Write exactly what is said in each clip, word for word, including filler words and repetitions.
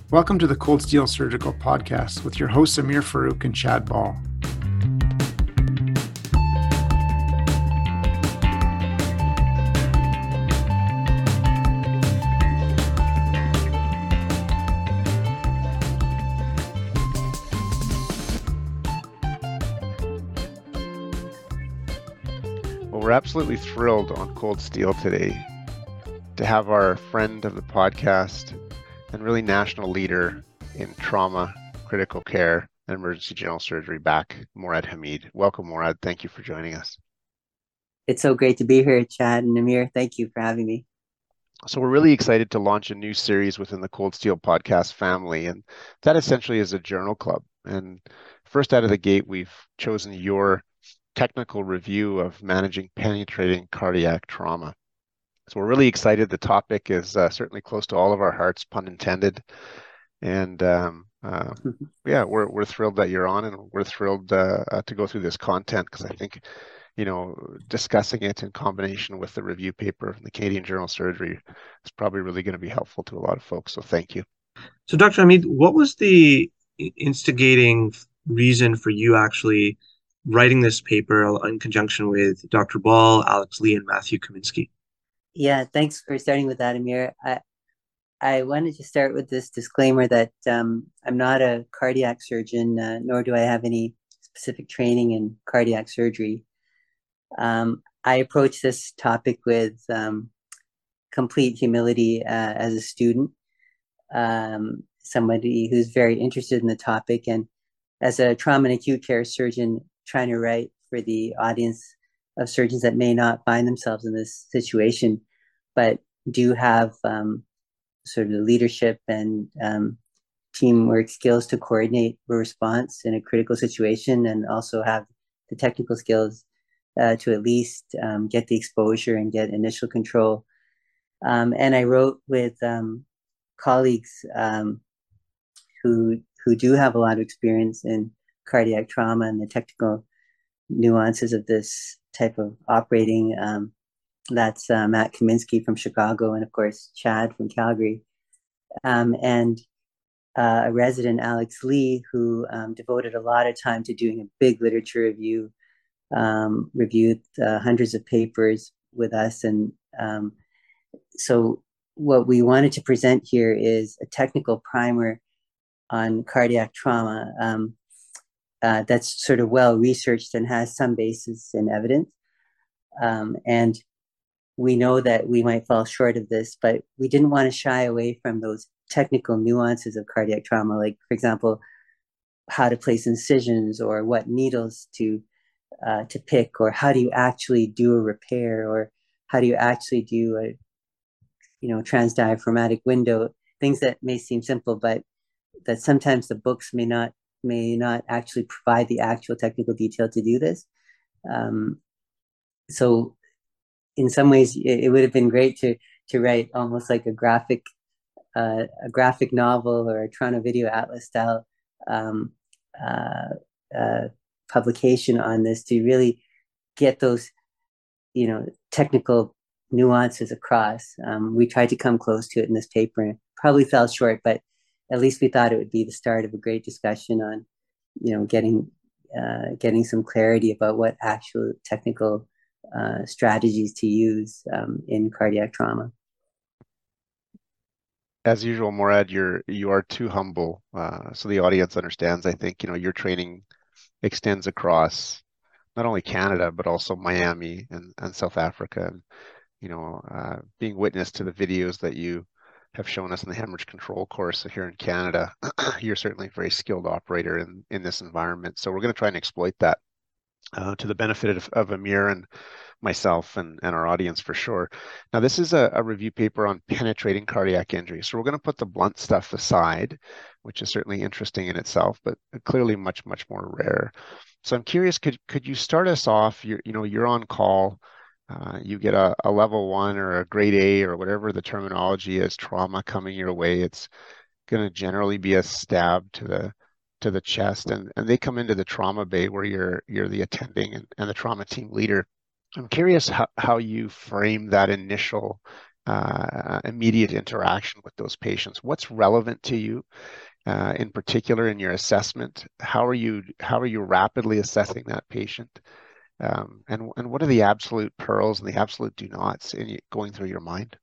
Welcome to the Cold Steel Surgical Podcast with your hosts Amir Farouk and Chad Ball. Well, we're absolutely thrilled on Cold Steel today to have our friend of the podcast and really national leader in trauma, critical care, and emergency general surgery back, Morad Hamid. Welcome, Morad. Thank you for joining us. It's so great to be here, Chad and Amir. Thank you for having me. So we're really excited to launch a new series within the Cold Steel podcast family, and that essentially is a journal club. And first out of the gate, we've chosen your technical review of managing penetrating cardiac trauma. So we're really excited. The topic is uh, certainly close to all of our hearts, pun intended. And um, uh, yeah, we're we're thrilled that you're on, and we're thrilled uh, uh, to go through this content because I think, you know, discussing it in combination with the review paper from the Canadian Journal of Surgery is probably really going to be helpful to a lot of folks. So thank you. So Doctor Hamid, what was the instigating reason for you actually writing this paper in conjunction with Doctor Ball, Alex Lee, and Matthew Kaminsky? Yeah, thanks for starting with that, Amir. I, I wanted to start with this disclaimer that um, I'm not a cardiac surgeon, uh, nor do I have any specific training in cardiac surgery. Um, I approach this topic with um, complete humility uh, as a student, um, somebody who's very interested in the topic, and as a trauma and acute care surgeon trying to write for the audience of surgeons that may not find themselves in this situation, but do have um, sort of the leadership and um, teamwork skills to coordinate a response in a critical situation, and also have the technical skills uh, to at least um, get the exposure and get initial control. Um, and I wrote with um, colleagues um, who who do have a lot of experience in cardiac trauma and the technical nuances of this type of operating. Um, that's uh, Matt Kaminsky from Chicago, and of course Chad from Calgary, um, and uh, a resident, Alex Lee, who um, devoted a lot of time to doing a big literature review, um, reviewed uh, hundreds of papers with us. And um, so what we wanted to present here is a technical primer on cardiac trauma um, uh, that's sort of well researched and has some basis in evidence. Um, and we know that we might fall short of this, but we didn't want to shy away from those technical nuances of cardiac trauma, like, for example, how to place incisions, or what needles to uh, to pick, or how do you actually do a repair, or how do you actually do a you know transdiaphragmatic window, things that may seem simple, but that sometimes the books may not may not actually provide the actual technical detail to do this. Um, so in some ways, it, it would have been great to to write almost like a graphic uh, a graphic novel or a Toronto Video Atlas style um, uh, uh, publication on this, to really get those you know technical nuances across. Um, we tried to come close to it in this paper, and probably fell short, but at least we thought it would be the start of a great discussion on, you know, getting uh, getting some clarity about what actual technical uh, strategies to use um, in cardiac trauma. As usual, Morad, you're you are too humble, uh, so the audience understands. I think, you know, your training extends across not only Canada but also Miami and, and South Africa, and you know, uh, being witness to the videos that you have shown us in the hemorrhage control course here in Canada. You're certainly a very skilled operator in in this environment, so we're going to try and exploit that uh, to the benefit of, of Amir and myself and, and our audience for sure. Now, this is a, a review paper on penetrating cardiac injury. So we're going to put the blunt stuff aside, which is certainly interesting in itself, but clearly much, much more rare. So I'm curious, could could you start us off? You're, you know, you're on call. Uh, you get a, a level one or a grade A or whatever the terminology is, trauma coming your way. It's going to generally be a stab to the to the chest, and, and they come into the trauma bay where you're you're the attending and, and the trauma team leader. I'm curious how, how you frame that initial uh, immediate interaction with those patients. What's relevant to you uh, in particular in your assessment? How are you how are you rapidly assessing that patient? Um, and and what are the absolute pearls and the absolute do nots in y- going through your mind?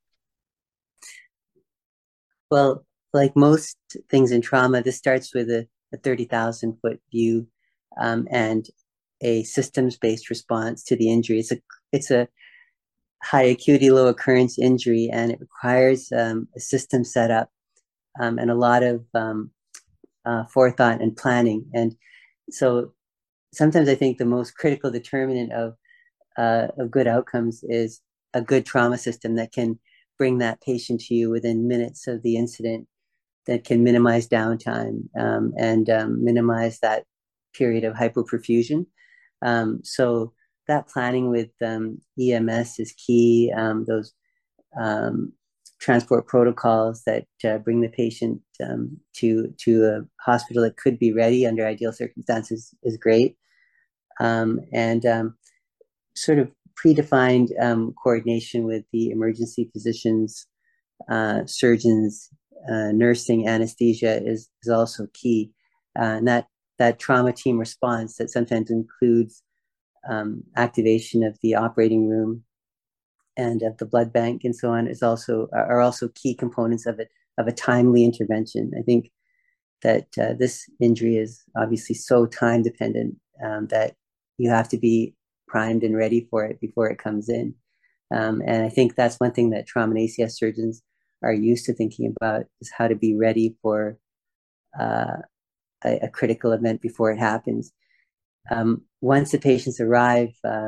Well, like most things in trauma, this starts with a, a thirty thousand foot view um, and a systems-based response to the injury. It's a it's a high acuity, low occurrence injury, and it requires um, a system setup um, and a lot of um, uh, forethought and planning. And so sometimes I think the most critical determinant of uh, of good outcomes is a good trauma system that can bring that patient to you within minutes of the incident, that can minimize downtime um, and um, minimize that period of hypoperfusion. Um, so that planning with um, E M S is key. Um, those um, transport protocols that uh, bring the patient um, to to a hospital that could be ready under ideal circumstances is great. Um, and um, sort of predefined um, coordination with the emergency physicians, uh, surgeons, uh, nursing, anesthesia is is also key. Uh, and that that trauma team response that sometimes includes um, activation of the operating room and of the blood bank and so on is also are also key components of it of a timely intervention. I think that uh, this injury is obviously so time dependent um, that you have to be primed and ready for it before it comes in. Um, and I think that's one thing that trauma and A C S surgeons are used to thinking about is how to be ready for uh, a, a critical event before it happens. Um, once the patients arrive, uh,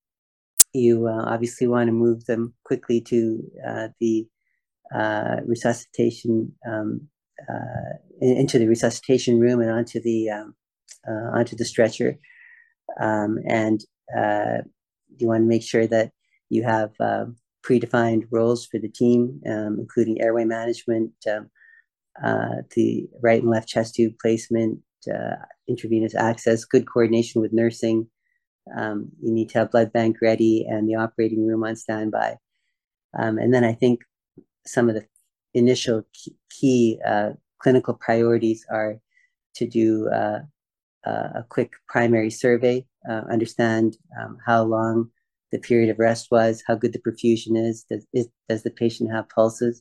you uh, obviously want to move them quickly to uh, the uh, resuscitation um, uh, into the resuscitation room and onto the um, uh, onto the stretcher, um, and uh, you want to make sure that you have uh, predefined roles for the team, um, including airway management, um, uh, the right and left chest tube placement, uh, intravenous access, good coordination with nursing. Um, you need to have blood bank ready and the operating room on standby. Um, and then I think some of the initial key, key uh, clinical priorities are to do uh, a quick primary survey, uh, understand um, how long the period of rest was, how good the perfusion is, does, is, does the patient have pulses,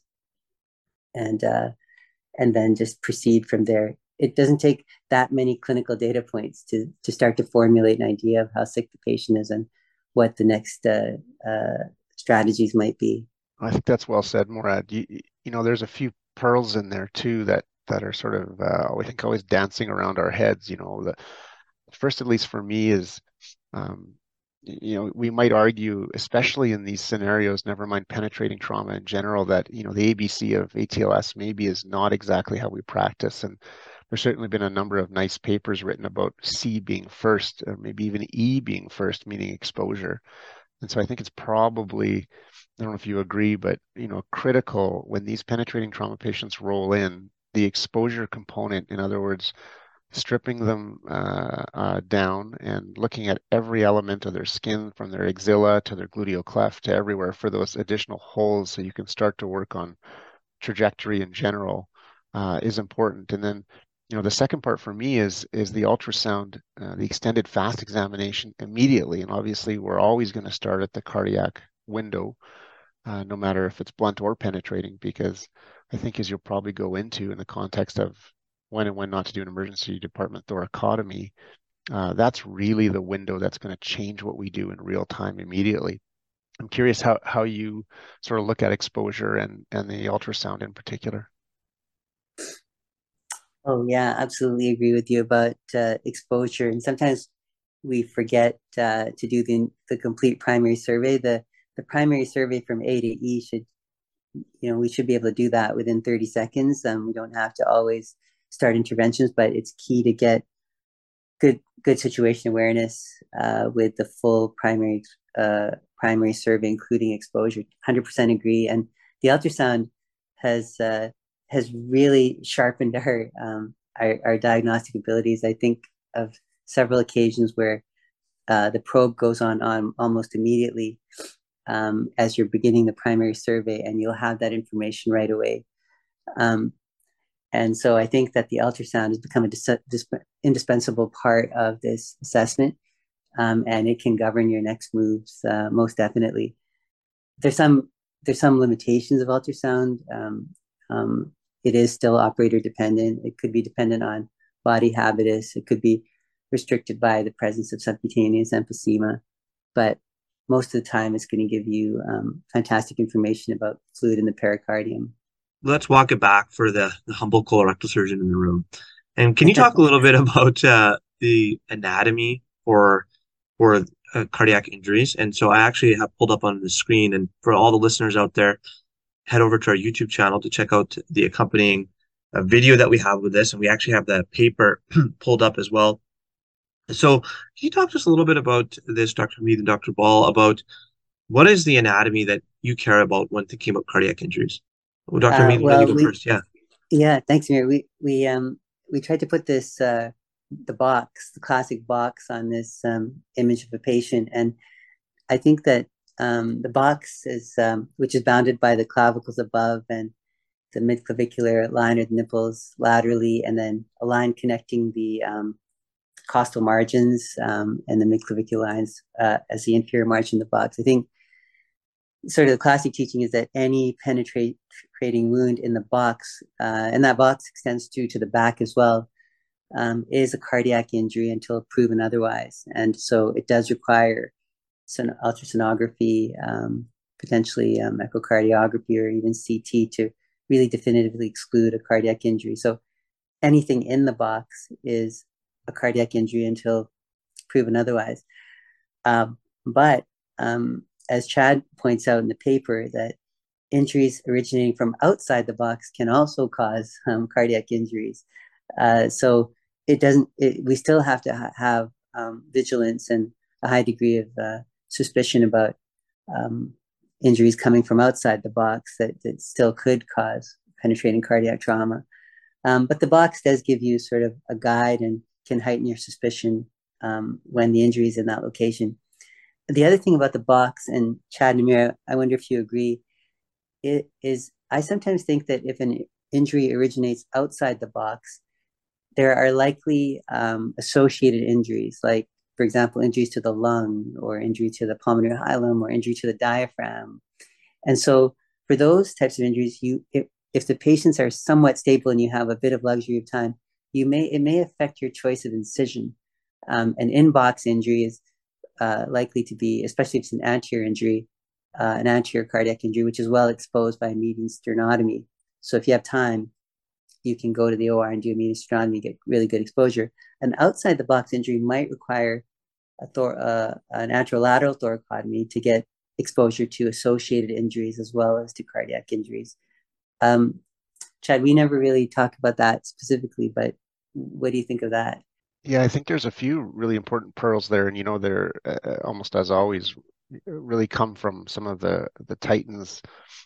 and uh, and then just proceed from there. It doesn't take that many clinical data points to to start to formulate an idea of how sick the patient is and what the next uh, uh, strategies might be. I think that's well said, Morad. You, you know, there's a few pearls in there too that that are sort of uh, I think always dancing around our heads. You know, the first, at least for me, is um, you know, we might argue, especially in these scenarios, never mind penetrating trauma in general, that, you know, the A B C of A T L S maybe is not exactly how we practice. And there's certainly been a number of nice papers written about C being first, or maybe even E being first, meaning exposure. And so I think it's probably, I don't know if you agree, but, you know, critical when these penetrating trauma patients roll in, the exposure component, in other words, stripping them uh, uh, down and looking at every element of their skin from their axilla to their gluteal cleft to everywhere for those additional holes so you can start to work on trajectory in general uh, is important. And then, you know, the second part for me is is the ultrasound, uh, the extended fast examination immediately. And obviously, we're always going to start at the cardiac window, uh, no matter if it's blunt or penetrating, because I think as you'll probably go into in the context of when and when not to do an emergency department thoracotomy, uh, that's really the window that's going to change what we do in real time immediately. I'm curious how, how you sort of look at exposure and, and the ultrasound in particular. Oh yeah, absolutely agree with you about uh, exposure. And sometimes we forget uh, to do the the complete primary survey. The the primary survey from A to E should, you know, we should be able to do that within thirty seconds. Um, we don't have to always start interventions, but it's key to get good good situation awareness uh, with the full primary uh, primary survey, including exposure. one hundred percent agree. And the ultrasound has uh, has really sharpened our, um, our our diagnostic abilities. I think of several occasions where uh, the probe goes on on almost immediately, um, as you're beginning the primary survey, and you'll have that information right away. Um, and so I think that the ultrasound has become a dis dis indispensable part of this assessment, um, and it can govern your next moves uh, most definitely. There's some there's some limitations of ultrasound. Um, um, it is still operator dependent. It could be dependent on body habitus. It could be restricted by the presence of subcutaneous emphysema, but most of the time it's going to give you um, fantastic information about fluid in the pericardium. Let's walk it back for the, the humble colorectal surgeon in the room. And can you talk a little bit about uh, the anatomy for for uh, cardiac injuries? And so I actually have pulled up on the screen, and for all the listeners out there, head over to our YouTube channel to check out the accompanying uh, video that we have with this. And we actually have the paper pulled up as well. So can you talk to us a little bit about this, Doctor Hamid and Doctor Ball, about what is the anatomy that you care about when thinking about cardiac injuries? Well, Doctor Uh, Hamid, well, you go we, first. Yeah. Yeah, thanks, Amir. We we um we tried to put this uh the box, the classic box, on this um image of a patient, and I think that um the box is um which is bounded by the clavicles above and the midclavicular line or the nipples laterally, and then a line connecting the um costal margins um and the midclavicular lines uh, as the inferior margin of the box. I think sort of the classic teaching is that any penetrating wound in the box, uh, and that box extends to to the back as well, um, is a cardiac injury until proven otherwise. And so it does require son- ultrasonography, um, potentially um, echocardiography, or even C T to really definitively exclude a cardiac injury. So anything in the box is a cardiac injury until proven otherwise. Um, but um, as Chad points out in the paper, that injuries originating from outside the box can also cause um, cardiac injuries. Uh, so it doesn't. It, we still have to ha have um, vigilance and a high degree of uh, suspicion about um, injuries coming from outside the box that, that still could cause penetrating cardiac trauma. Um, but the box does give you sort of a guide and can heighten your suspicion um, when the injury is in that location. The other thing about the box, and Chad and Amir, I wonder if you agree, it is I sometimes think that if an injury originates outside the box, there are likely um, associated injuries, like, for example, injuries to the lung, or injury to the pulmonary hilum, or injury to the diaphragm. And so for those types of injuries, you if, if the patients are somewhat stable and you have a bit of luxury of time, you may it may affect your choice of incision. Um, an in-box injury is Uh, likely to be, especially if it's an anterior injury, uh, an anterior cardiac injury, which is well exposed by a median sternotomy. So if you have time, you can go to the O R and do a median sternotomy, get really good exposure. An outside the box injury might require a thor- uh, an anterolateral thoracotomy to get exposure to associated injuries as well as to cardiac injuries. Um, Chad, we never really talk about that specifically, but what do you think of that? Yeah, I think there's a few really important pearls there, and you know, they're uh, almost as always really come from some of the the titans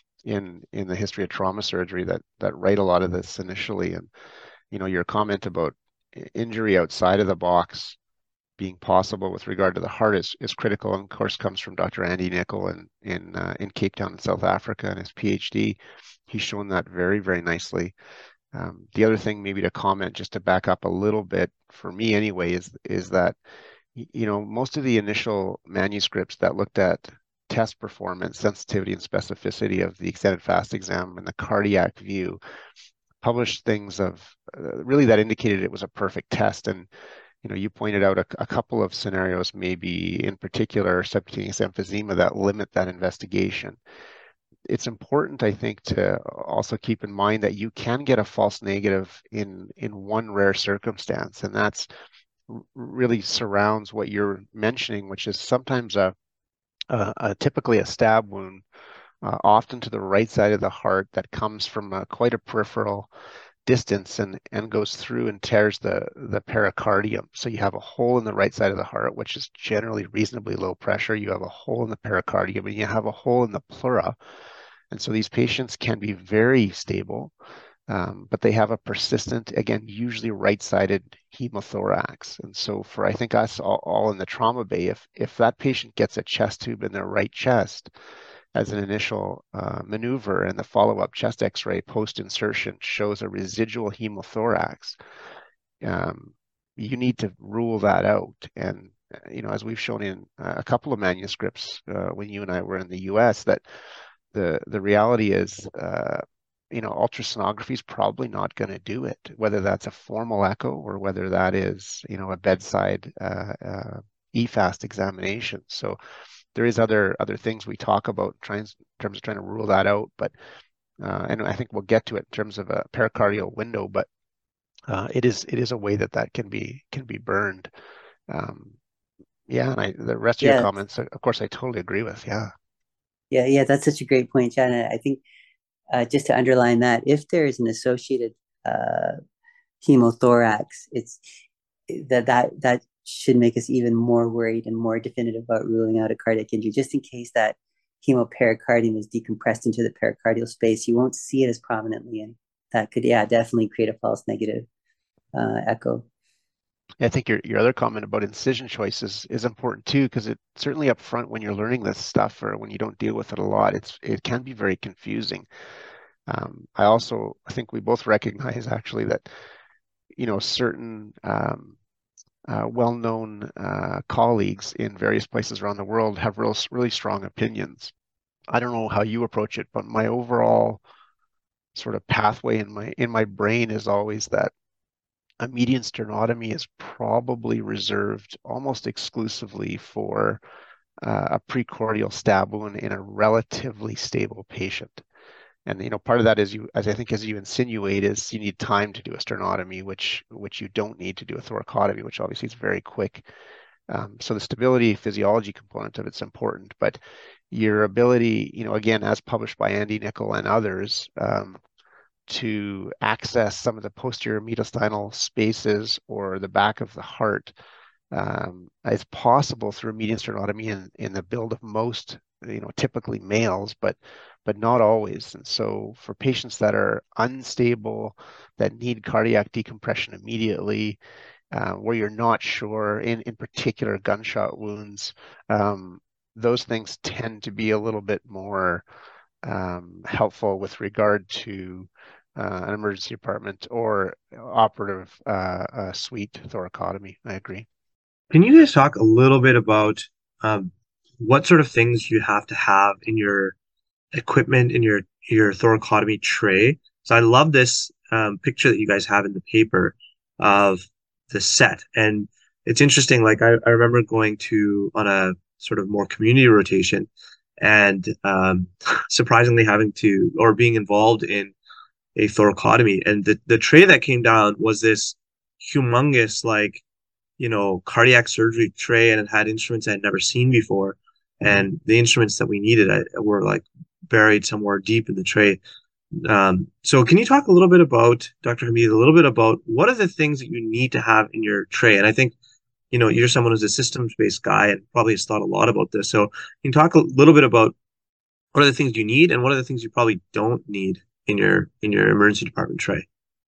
in in the history of trauma surgery that that write a lot of this initially. And you know, your comment about injury outside of the box being possible with regard to the heart is is critical, and of course comes from Doctor Andy Nicol in in uh, in Cape Town in South Africa and his PhD. He's shown that very, very nicely. Um, the other thing maybe to comment, just to back up a little bit, for me anyway, is is that, you know, most of the initial manuscripts that looked at test performance, sensitivity, and specificity of the extended fast exam and the cardiac view published things of uh, really that indicated it was a perfect test. And you know, you pointed out a, a couple of scenarios, maybe in particular subcutaneous emphysema, that limit that investigation. It's important, I think, to also keep in mind that you can get a false negative in in one rare circumstance, and that's really surrounds what you're mentioning, which is sometimes a, a, a typically a stab wound, uh, often to the right side of the heart, that comes from a, quite a peripheral distance and and goes through and tears the the pericardium. So you have a hole in the right side of the heart, which is generally reasonably low pressure. You have a hole in the pericardium, and you have a hole in the pleura. And so these patients can be very stable, Um, but they have a persistent, again, usually right-sided hemothorax. And so for, I think, us all, all in the trauma bay, if, if that patient gets a chest tube in their right chest as an initial uh, maneuver and the follow-up chest x-ray post-insertion shows a residual hemothorax, um, you need to rule that out. And, you know, as we've shown in a couple of manuscripts uh, when you and I were in the U S, that the, the reality is, uh, you know, ultrasonography is probably not going to do it, whether that's a formal echo or whether that is, you know, a bedside uh, uh, E FAST examination. So there is other other things we talk about trying, in terms of trying to rule that out, but uh, and I think we'll get to it in terms of a pericardial window, but uh, it is it is a way that that can be can be burned. Um, yeah, and I, the rest of your Yeah, comments, of course, I totally agree with. Yeah. yeah, yeah. That's such a great point, Chad. And I think uh, just to underline that, if there is an associated uh, hemothorax, it's that that that should make us even more worried and more definitive about ruling out a cardiac injury, just in case that hemopericardium is decompressed into the pericardial space. You won't see it as prominently, and that could, yeah, definitely create a false negative uh, echo. I think your, your other comment about incision choice is, is important too, because it certainly up front when you're learning this stuff or when you don't deal with it a lot, it's it can be very confusing. Um, I also I think we both recognize actually that, you know, certain um, uh, well-known uh, colleagues in various places around the world have real, really strong opinions. I don't know how you approach it, but my overall sort of pathway in my in my brain is always that a median sternotomy is probably reserved almost exclusively for uh, a precordial stab wound in a relatively stable patient. And you know, part of that is you, as I think, as you insinuate, is you need time to do a sternotomy, which which you don't need to do a thoracotomy, which obviously is very quick. Um, so the stability physiology component of it's important, but your ability, you know, again, as published by Andy Nicol and others, um, to access some of the posterior mediastinal spaces or the back of the heart um, is possible through a median sternotomy in, in the build of most, you know, typically males, but but not always. And so for patients that are unstable, that need cardiac decompression immediately, uh, where you're not sure, in, in particular gunshot wounds, um, those things tend to be a little bit more um, helpful with regard to uh, an emergency department or operative uh, uh, suite thoracotomy. I agree. Can you guys talk a little bit about um, what sort of things you have to have in your equipment in your your thoracotomy tray? So I love this um, picture that you guys have in the paper of the set, and it's interesting. Like I, I remember going to on a sort of more community rotation, and um, surprisingly having to or being involved in a thoracotomy, and the the tray that came down was this humongous like you know, cardiac surgery tray, and it had instruments I had never seen before. And the instruments that we needed I, were like buried somewhere deep in the tray. Um, so can you talk a little bit about, Doctor Hamid, a little bit about what are the things that you need to have in your tray? And I think, you know, you're someone who's a systems-based guy and probably has thought a lot about this. So can you talk a little bit about what are the things you need and what are the things you probably don't need in your in your emergency department tray?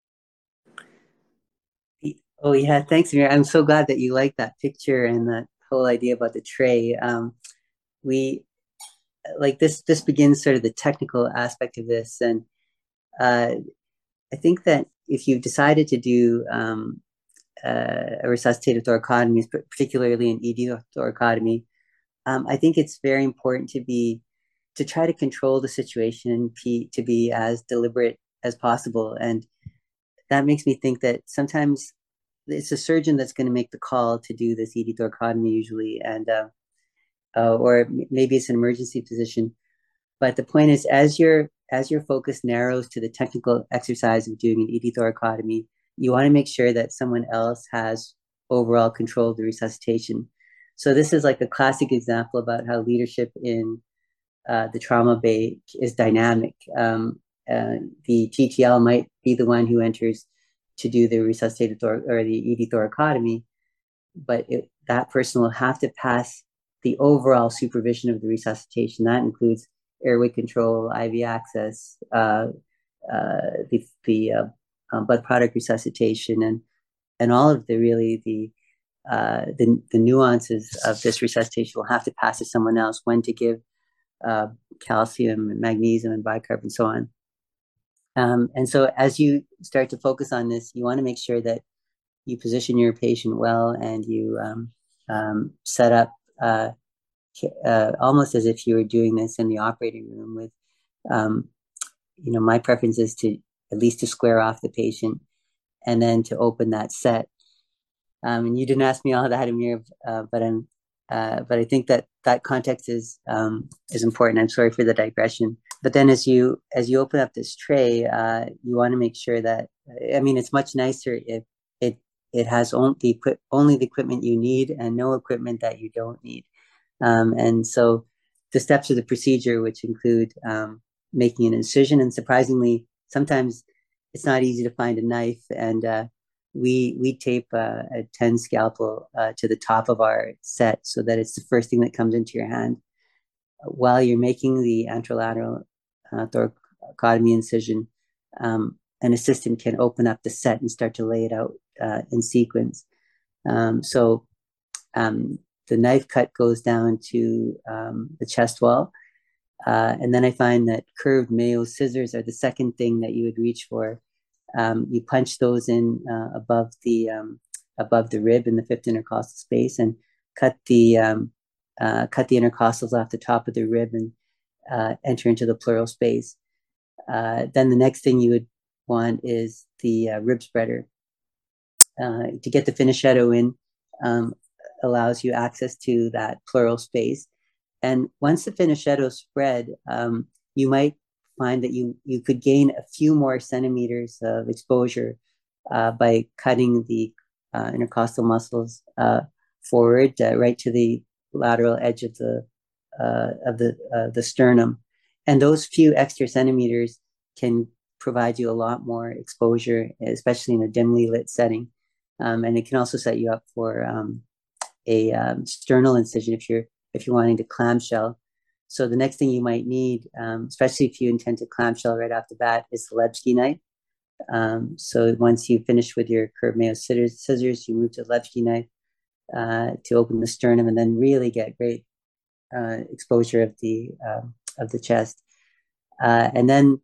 Oh yeah, thanks, Amir. I'm so glad that you like that picture and that whole idea about the tray. Um, we like this. This begins sort of the technical aspect of this, and uh, I think that if you've decided to do um, uh, a resuscitative thoracotomy, particularly an E D thoracotomy, um, I think it's very important to be to try to control the situation, to be as deliberate as possible, and that makes me think that sometimes it's a surgeon that's going to make the call to do this E D thoracotomy usually, and uh, uh, or maybe it's an emergency physician. But the point is, as your as your focus narrows to the technical exercise of doing an E D thoracotomy, you want to make sure that someone else has overall control of the resuscitation. So this is like a classic example about how leadership in uh, the trauma bay is dynamic. Um, uh, the T T L might be the one who enters to do the resuscitated thor- or the E D thoracotomy, but it, that person will have to pass the overall supervision of the resuscitation. That includes airway control, I V access, uh, uh, the the uh, um, blood product resuscitation, and and all of the really the uh, the the nuances of this resuscitation will have to pass to someone else. When to give uh, calcium and magnesium and bicarb and so on. Um, and so as you start to focus on this, you want to make sure that you position your patient well, and you um, um, set up uh, uh, almost as if you were doing this in the operating room with, um, you know, my preference is to at least to square off the patient and then to open that set. Um, and you didn't ask me all that, Amir, uh, but I'm, uh, but I think that that context is um, is important. I'm sorry for the digression. But then, as you as you open up this tray, uh, you want to make sure that, I mean, it's much nicer if it it has only the equip only the equipment you need and no equipment that you don't need. Um, and so, the steps of the procedure, which include um, making an incision, and surprisingly, sometimes it's not easy to find a knife, and uh, we we tape uh, a ten scalpel uh, to the top of our set so that it's the first thing that comes into your hand. While you're making the anterolateral uh, thoracotomy incision, um, an assistant can open up the set and start to lay it out uh, in sequence. Um, so um, the knife cut goes down to um, the chest wall. Uh, and then I find that curved Mayo scissors are the second thing that you would reach for. Um, you punch those in uh, above the um, above the rib in the fifth intercostal space, and cut the um, uh, cut the intercostals off the top of the rib and uh, enter into the pleural space. Uh, then the next thing you would want is the uh, rib spreader. Uh, to get the finichetto in um, allows you access to that pleural space. And once the finichetto spread, um, you might find that you you could gain a few more centimeters of exposure uh, by cutting the uh, intercostal muscles uh, forward, uh, right to the lateral edge of the uh, of the uh, the sternum, and those few extra centimeters can provide you a lot more exposure, especially in a dimly lit setting, um, and it can also set you up for um, a um, sternal incision if you're if you're wanting to clamshell. So the next thing you might need, um, especially if you intend to clamshell right off the bat, is the Lebsky knife. Um, so once you finish with your curved Mayo scissors, scissors you move to the Lebsky knife uh, to open the sternum and then really get great uh, exposure of the uh, of the chest. Uh, and then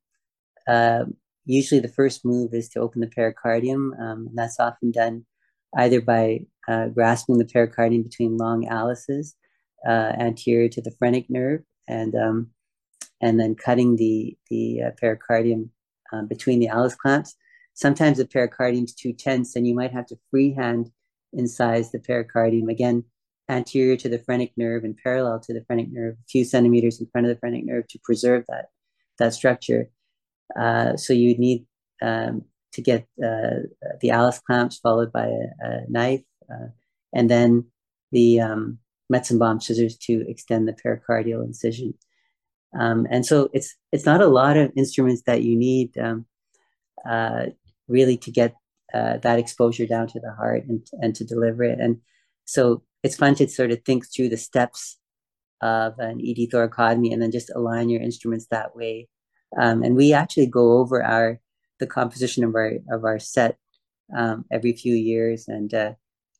uh, usually the first move is to open the pericardium. Um, and that's often done either by uh, grasping the pericardium between long alices uh, anterior to the phrenic nerve, and um, and then cutting the the uh, pericardium um, between the Alice clamps. Sometimes the pericardium is too tense, and you might have to freehand incise the pericardium, again anterior to the phrenic nerve and parallel to the phrenic nerve, a few centimeters in front of the phrenic nerve to preserve that that structure. Uh, so you need um, to get uh, the Alice clamps followed by a, a knife, uh, and then the um, Metzenbaum scissors to extend the pericardial incision. Um, and so it's it's not a lot of instruments that you need um, uh, really to get uh, that exposure down to the heart and, and to deliver it. And so it's fun to sort of think through the steps of an E D thoracotomy and then just align your instruments that way. Um, and we actually go over our the composition of our of our set um, every few years, and uh,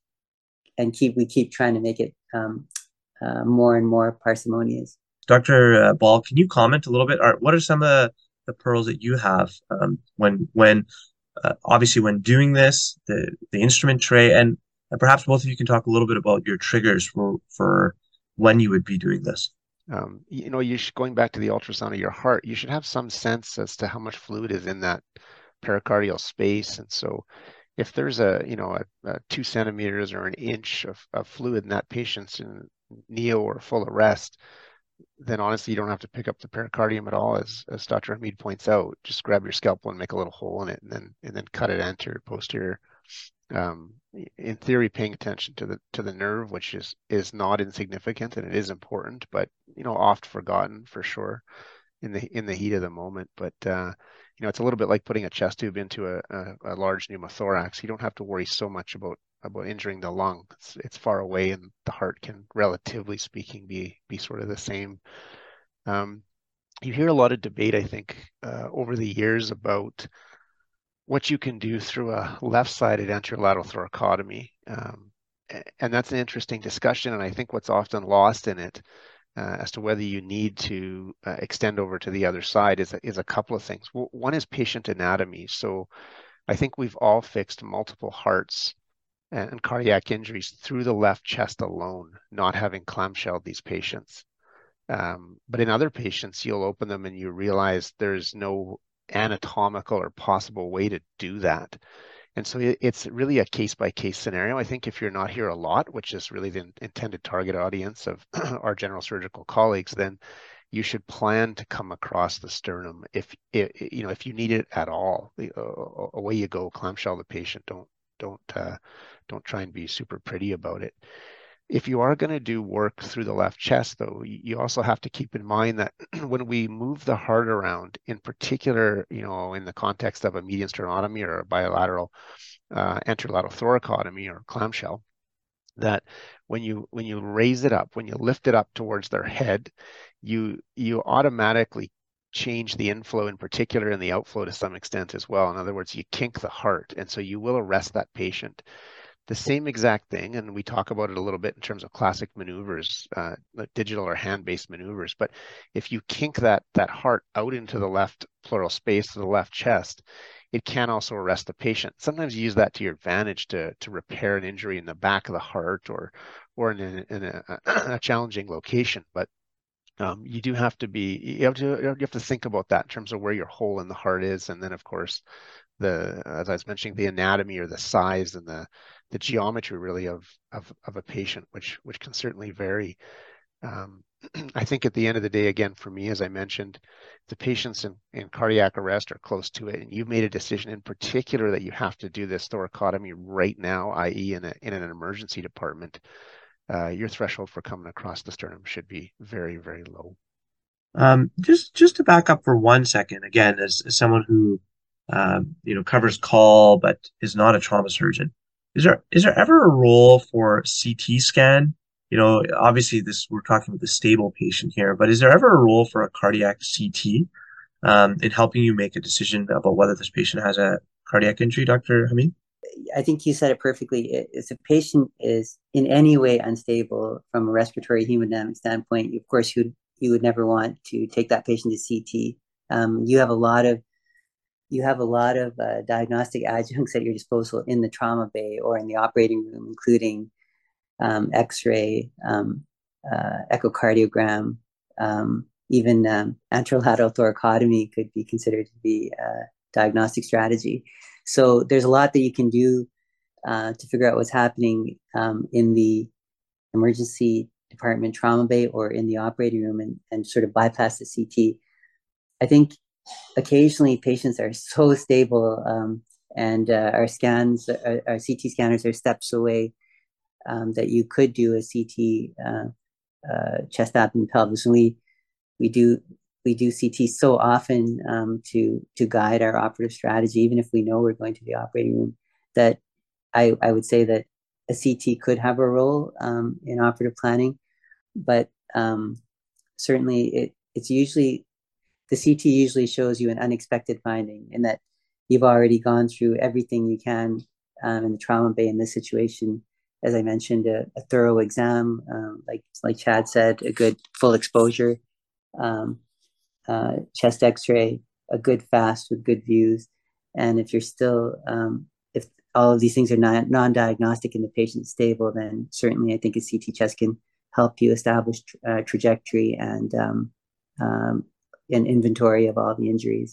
and keep we keep trying to make it um, uh, more and more parsimonious. Doctor Ball, can you comment a little bit? Or what are some of the, the pearls that you have um, when when uh, obviously when doing this, the the instrument tray, and, and perhaps both of you can talk a little bit about your triggers for for when you would be doing this. Um, you know, you should, going back to the ultrasound of your heart, you should have some sense as to how much fluid is in that pericardial space. And so if there's a, you know, a, a two centimeters or an inch of, of fluid in that patient's in neo or full arrest, then honestly, you don't have to pick up the pericardium at all, as, as Doctor Hamid points out. Just grab your scalpel and make a little hole in it, and then and then cut it anterior, posterior. Um, in theory, paying attention to the to the nerve, which is is not insignificant and it is important, but you know, oft forgotten for sure in the in the heat of the moment. But uh, you know, it's a little bit like putting a chest tube into a, a, a large pneumothorax. You don't have to worry so much about about injuring the lung. It's, it's far away, and the heart can, relatively speaking, be be sort of the same. Um, you hear a lot of debate, I think, uh, over the years about what you can do through a left-sided anterolateral thoracotomy. Um, and that's an interesting discussion. And I think what's often lost in it uh, as to whether you need to uh, extend over to the other side is, is a couple of things. One is patient anatomy. So I think we've all fixed multiple hearts and, and cardiac injuries through the left chest alone, not having clamshelled these patients. Um, but in other patients, you'll open them and you realize there's no anatomical or possible way to do that. And so it, it's really a case-by-case scenario. I think if you're not here a lot, which is really the intended target audience of our general surgical colleagues, then you should plan to come across the sternum if, if you know if you need it at all. Uh, away you go, clamshell the patient. Don't don't uh, don't try and be super pretty about it. If you are going to do work through the left chest, though, you also have to keep in mind that when we move the heart around, in particular, you know, in the context of a median sternotomy or a bilateral uh, anterolateral thoracotomy or clamshell, that when you when you raise it up, when you lift it up towards their head, you you automatically change the inflow in particular and the outflow to some extent as well. In other words, you kink the heart, and so you will arrest that patient. The same exact thing, and we talk about it a little bit in terms of classic maneuvers, uh, digital or hand-based maneuvers, but if you kink that, that heart out into the left pleural space, to the left chest, it can also arrest the patient. Sometimes you use that to your advantage to, to repair an injury in the back of the heart or, or in, a, in a, a challenging location, but Um, you do have to be, you have to, you have to think about that in terms of where your hole in the heart is. And then of course, the, as I was mentioning, the anatomy or the size and the, the geometry really of, of, of a patient, which, which can certainly vary. Um, I think at the end of the day, again, for me, as I mentioned, the patients in, in cardiac arrest are close to it. And you've made a decision in particular that you have to do this thoracotomy right now, that is in, a, in an emergency department. Uh, your threshold for coming across the sternum should be very, very low. Um, just just to back up for one second, again, as, as someone who um, you know covers call but is not a trauma surgeon, is there is there ever a role for C T scan? You know, obviously this we're talking about the stable patient here, but is there ever a role for a cardiac C T um, in helping you make a decision about whether this patient has a cardiac injury, Doctor Hamid? I think you said it perfectly. If a patient is in any way unstable from a respiratory hemodynamic standpoint, of course, you you would never want to take that patient to C T. Um, you have a lot of you have a lot of uh, diagnostic adjuncts at your disposal in the trauma bay or in the operating room, including um, X-ray, um, uh, echocardiogram, um, even um, anterolateral thoracotomy could be considered to be a diagnostic strategy. So there's a lot that you can do uh, to figure out what's happening um, in the emergency department trauma bay or in the operating room and, and sort of bypass the C T. I think occasionally patients are so stable um, and uh, our scans, our, our C T scanners are steps away um, that you could do a C T uh, uh, chest, abdomen, pelvis. And we, we do we do C T so often um, to to guide our operative strategy, even if we know we're going to the operating room, that I, I would say that a C T could have a role um, in operative planning, but um, certainly it it's usually, the C T usually shows you an unexpected finding in that you've already gone through everything you can um, in the trauma bay in this situation. As I mentioned, a, a thorough exam, um, like like Chad said, a good full exposure, um, uh, chest X-ray, a good fast with good views, and if you're still um, if all of these things are not non-diagnostic and the patient's stable, then certainly I think a C T chest can help you establish uh, trajectory and um, um, an inventory of all the injuries.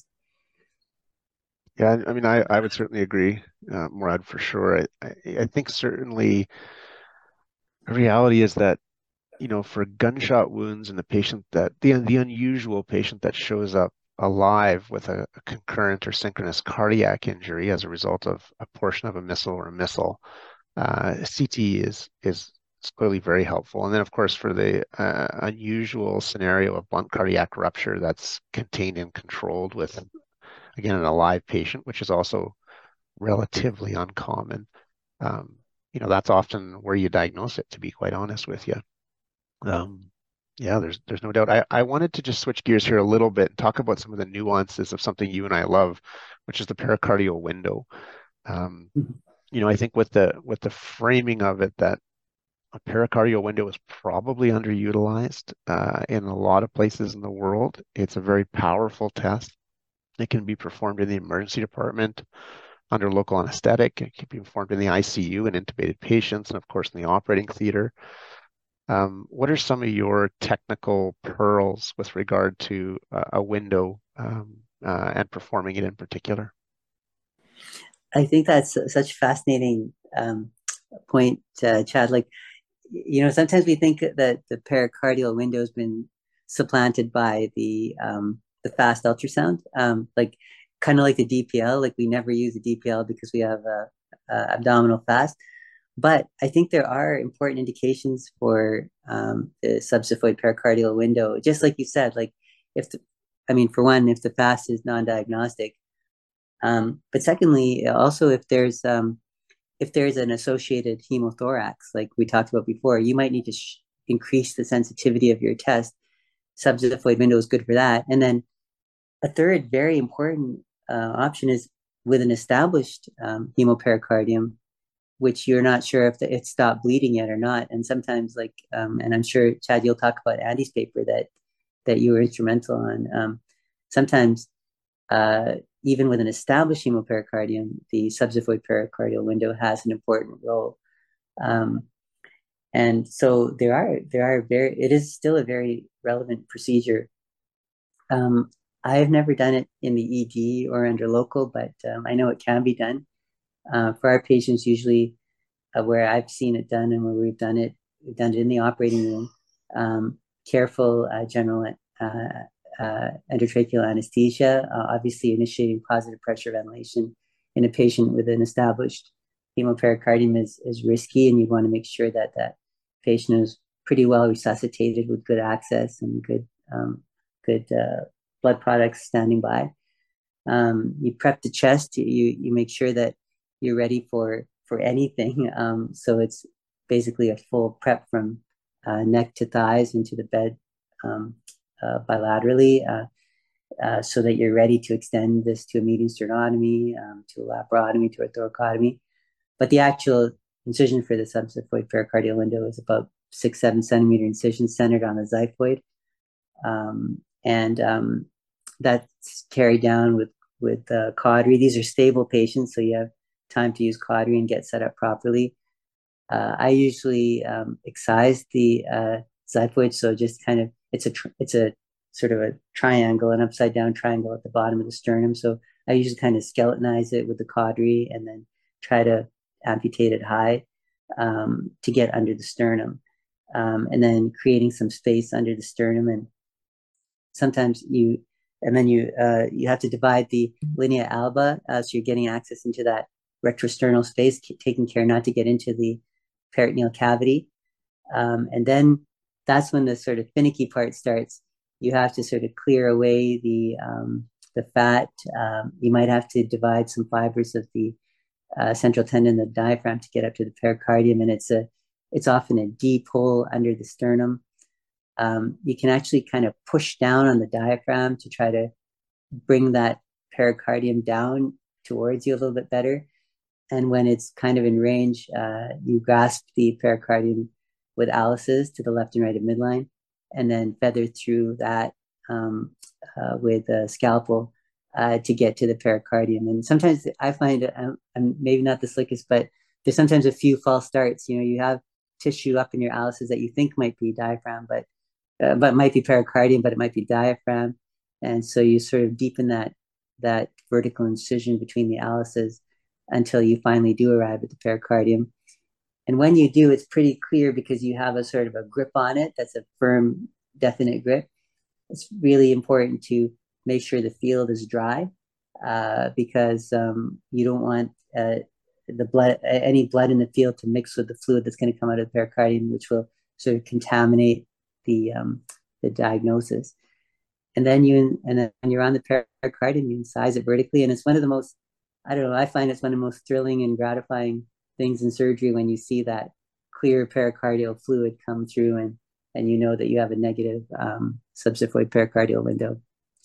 Yeah, I mean, I, I would certainly agree, uh, Murad, for sure. I, I, I think certainly the reality is that, you know, for gunshot wounds and the patient that, the, the unusual patient that shows up alive with a, a concurrent or synchronous cardiac injury as a result of a portion of a missile or a missile, uh, C T is, is clearly very helpful. And then, of course, for the uh, unusual scenario of blunt cardiac rupture that's contained and controlled with, again, an alive patient, which is also relatively uncommon. Um, you know, that's often where you diagnose it, to be quite honest with you. Um, Yeah, there's there's no doubt. I, I wanted to just switch gears here a little bit and talk about some of the nuances of something you and I love, which is the pericardial window. Um, Mhm. you know, I think with the with the framing of it that a pericardial window is probably underutilized uh, in a lot of places in the world. It's a very powerful test. It can be performed in the emergency department under local anesthetic. It can be performed in the I C U in intubated patients, and of course in the operating theater. Um, what are some of your technical pearls with regard to uh, a window um, uh, and performing it in particular? I think that's such a fascinating um, point, uh, Chad. Like, you know, sometimes we think that the pericardial window has been supplanted by the um, the fast ultrasound, um, like kind of like the D P L. Like we never use the D P L because we have a, a abdominal fast. But I think there are important indications for um, the subxiphoid pericardial window. Just like you said, like if the, I mean, for one, if the fast is non-diagnostic, um, but secondly, also if there's um, if there's an associated hemothorax, like we talked about before, you might need to sh- increase the sensitivity of your test. Subxiphoid window is good for that. And then a third very important uh, option is with an established um, hemopericardium, which you're not sure if the, it stopped bleeding yet or not. And sometimes, like, um, and I'm sure Chad, you'll talk about Andy's paper that that you were instrumental on. Um, sometimes uh, even with an established hemopericardium, the subxiphoid pericardial window has an important role. Um, and so there are there are very it is still a very relevant procedure. Um, I've never done it in the E D or under local, but um, I know it can be done. Uh, for our patients, usually uh, where I've seen it done and where we've done it, we've done it in the operating room. Um, careful uh, general uh, uh, endotracheal anesthesia, uh, obviously initiating positive pressure ventilation in a patient with an established hemopericardium is, is risky, and you want to make sure that that patient is pretty well resuscitated with good access and good um, good uh, blood products standing by. Um, you prep the chest. You you make sure that you're ready for for anything. Um, so it's basically a full prep from uh, neck to thighs into the bed um, uh, bilaterally, uh, uh, so that you're ready to extend this to a median sternotomy, um, to a laparotomy, to a thoracotomy. But the actual incision for the subxiphoid pericardial window is about six, seven centimeter incision centered on the xiphoid. Um, and um, that's carried down with with uh, cautery. These are stable patients, so you have time to use cautery and get set up properly. Uh, I usually um, excise the uh, xiphoid, so just kind of it's a tr- it's a sort of a triangle, an upside down triangle at the bottom of the sternum. So I usually kind of skeletonize it with the cautery and then try to amputate it high um, to get under the sternum, um, and then creating some space under the sternum. And sometimes you and then you uh, you have to divide the linea alba, uh, so you're getting access into that retrosternal space, taking care not to get into the peritoneal cavity. Um, and then that's when the sort of finicky part starts. You have to sort of clear away the um, the fat. Um, you might have to divide some fibers of the uh, central tendon, the diaphragm, to get up to the pericardium, and it's a it's often a deep hole under the sternum. Um, you can actually kind of push down on the diaphragm to try to bring that pericardium down towards you a little bit better. And when it's kind of in range, uh, you grasp the pericardium with Alice's to the left and right of midline, and then feather through that um, uh, with a scalpel uh, to get to the pericardium. And sometimes I find I'm, I'm maybe not the slickest, but there's sometimes a few false starts. You know, you have tissue up in your Alice's that you think might be diaphragm, but uh, but it might be pericardium, but it might be diaphragm. And so you sort of deepen that that vertical incision between the Alice's until you finally do arrive at the pericardium. And when you do, it's pretty clear because you have a sort of a grip on it that's a firm, definite grip. It's really important to make sure the field is dry uh, because um, you don't want uh, the blood, any blood in the field to mix with the fluid that's going to come out of the pericardium, which will sort of contaminate the um, the diagnosis. And then you and then you're on the pericardium, you incise it vertically, and it's one of the most, I don't know, I find it's one of the most thrilling and gratifying things in surgery when you see that clear pericardial fluid come through and and you know that you have a negative um, subxiphoid pericardial window.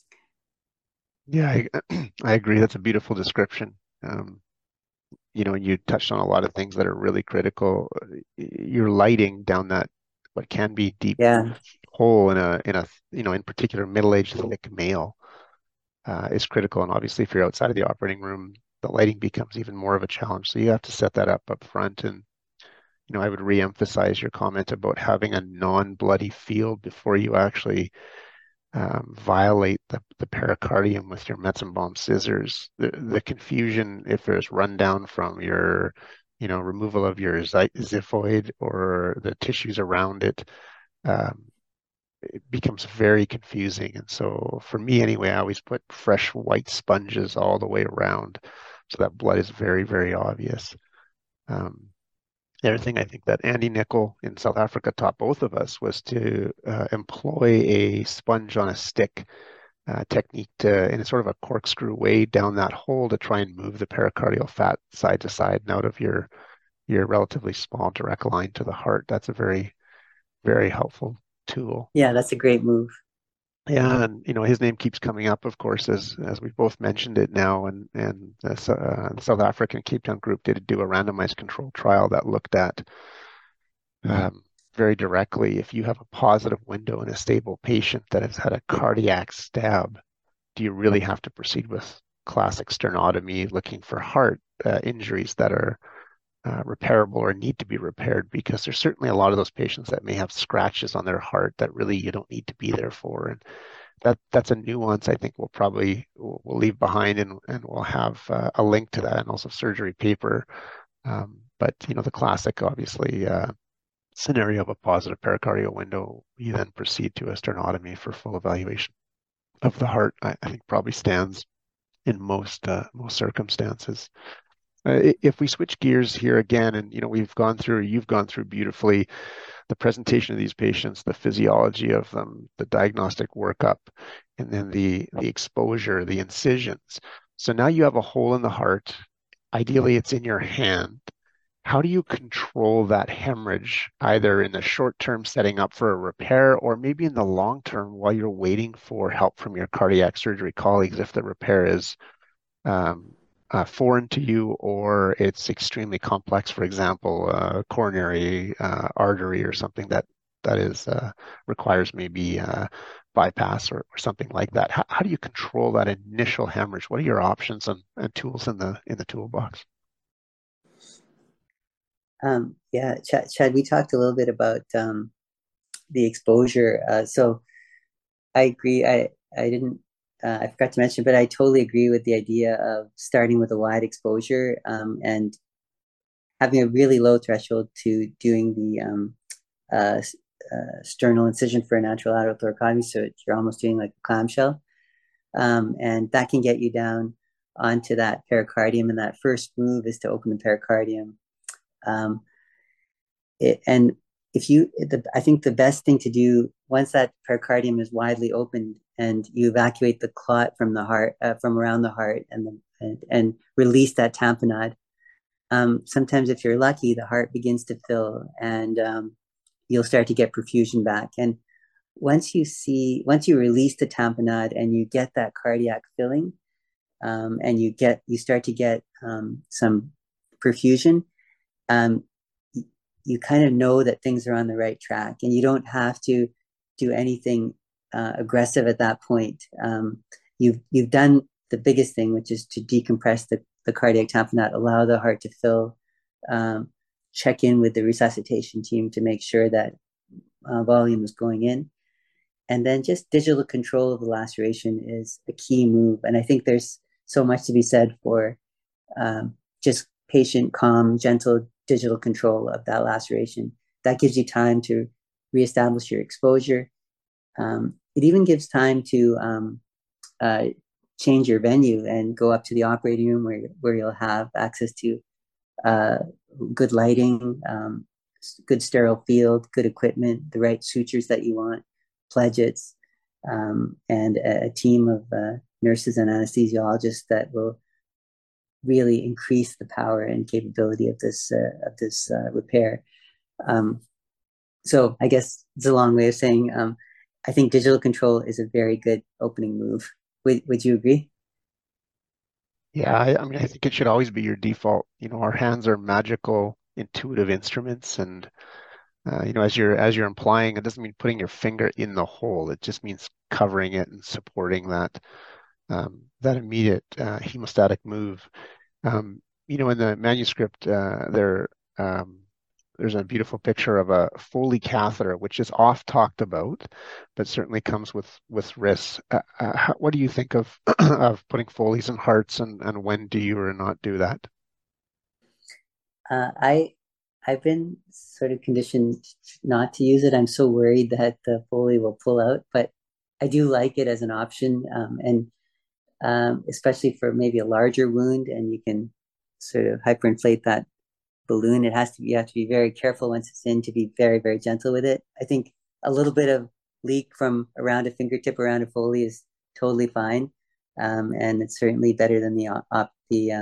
Yeah, I, I agree. That's a beautiful description. Um, you know, you touched on a lot of things that are really critical. You're lighting down that what can be deep Yeah, hole in a in a you know in particular middle-aged thick male uh, is critical. And obviously, if you're outside of the operating room, the lighting becomes even more of a challenge. So you have to set that up up front. And you know, I would re-emphasize your comment about having a non-bloody field before you actually um, violate the, the pericardium with your Metzenbaum scissors. The, the confusion, if there's rundown from your, you know, removal of your xiphoid or the tissues around it, um, it becomes very confusing. And so for me anyway, I always put fresh white sponges all the way around so that blood is very, very obvious. Um, the other thing I think that Andy Nicol in South Africa taught both of us was to uh, employ a sponge on a stick uh, technique to, in a sort of a corkscrew way down that hole to try and move the pericardial fat side to side and out of your, your relatively small direct line to the heart. That's a very, very helpful tool. yeah, that's a great move. Yeah, and you know his name keeps coming up, of course, as as we've both mentioned it now, and and the, uh, the South African Cape Town group did do a randomized controlled trial that looked at um, very directly if you have a positive window in a stable patient that has had a cardiac stab, do you really have to proceed with classic sternotomy, looking for heart uh, injuries that are uh, repairable or need to be repaired? Because there's certainly a lot of those patients that may have scratches on their heart that really you don't need to be there for. And that that's a nuance I think we'll probably we'll, we'll leave behind, and, and we'll have uh, a link to that and also surgery paper. Um, but, you know, the classic, obviously, uh, scenario of a positive pericardial window, you then proceed to a sternotomy for full evaluation of the heart, I, I think probably stands in most uh, most circumstances. Uh, if we switch gears here again, and you know we've gone through, you've gone through beautifully the presentation of these patients, the physiology of them, the diagnostic workup, and then the the exposure, the incisions. So now you have a hole in the heart. Ideally, it's in your hand. How do you control that hemorrhage, either in the short term setting up for a repair, or maybe in the long term while you're waiting for help from your cardiac surgery colleagues if the repair is um, uh, foreign to you or it's extremely complex, for example, uh, coronary uh, artery or something that that is uh, requires maybe uh, bypass or, or something like that. How, how do you control that initial hemorrhage? What are your options and, and tools in the in the toolbox? Um, yeah, Chad, Chad, we talked a little bit about um, the exposure. Uh, so I agree. I, I didn't, uh, I forgot to mention, but I totally agree with the idea of starting with a wide exposure um, and having a really low threshold to doing the um, uh, uh, sternal incision for a natural lateral thoracotomy. So you're almost doing like a clamshell. Um, and that can get you down onto that pericardium. And that first move is to open the pericardium. Um, it, and if you, the, I think the best thing to do once that pericardium is widely opened and you evacuate the clot from the heart, uh, from around the heart, and, the, and and release that tamponade. Um, sometimes, if you're lucky, the heart begins to fill, and um, you'll start to get perfusion back. And once you see, once you release the tamponade and you get that cardiac filling, um, and you get, you start to get um, some perfusion. Um, you kind of know that things are on the right track, and you don't have to do anything uh, aggressive at that point. Um, you've you've done the biggest thing, which is to decompress the, the cardiac tamponade, allow the heart to fill, um, check in with the resuscitation team to make sure that uh, volume is going in, and then just digital control of the laceration is a key move. And I think there's so much to be said for um, just patient, calm, gentle digital control of that laceration. That gives you time to reestablish your exposure. Um, it even gives time to um, uh, change your venue and go up to the operating room where, where you'll have access to uh, good lighting, um, good sterile field, good equipment, the right sutures that you want, pledgets, um, and a, a team of uh, nurses and anesthesiologists that will really increase the power and capability of this uh, of this uh, repair. Um, so I guess it's a long way of saying um, I think digital control is a very good opening move. Would Would you agree? Yeah, I, I mean, I think it should always be your default. You know, our hands are magical, intuitive instruments, and uh, you know, as you're as you're implying, it doesn't mean putting your finger in the hole. It just means covering it and supporting that um, that immediate uh, hemostatic move. Um, you know, in the manuscript, uh, there um, there's a beautiful picture of a Foley catheter, which is oft talked about, but certainly comes with with risks. Uh, uh, how, what do you think of of putting Foleys in hearts, and and when do you or not do that? Uh, I I've been sort of conditioned not to use it. I'm so worried that the Foley will pull out, but I do like it as an option, um, and um, especially for maybe a larger wound, and you can sort of hyperinflate that balloon. It has to be, you have to be very careful once it's in to be very, very gentle with it. I think a little bit of leak from around a fingertip around a Foley is totally fine. Um, and it's certainly better than the op, the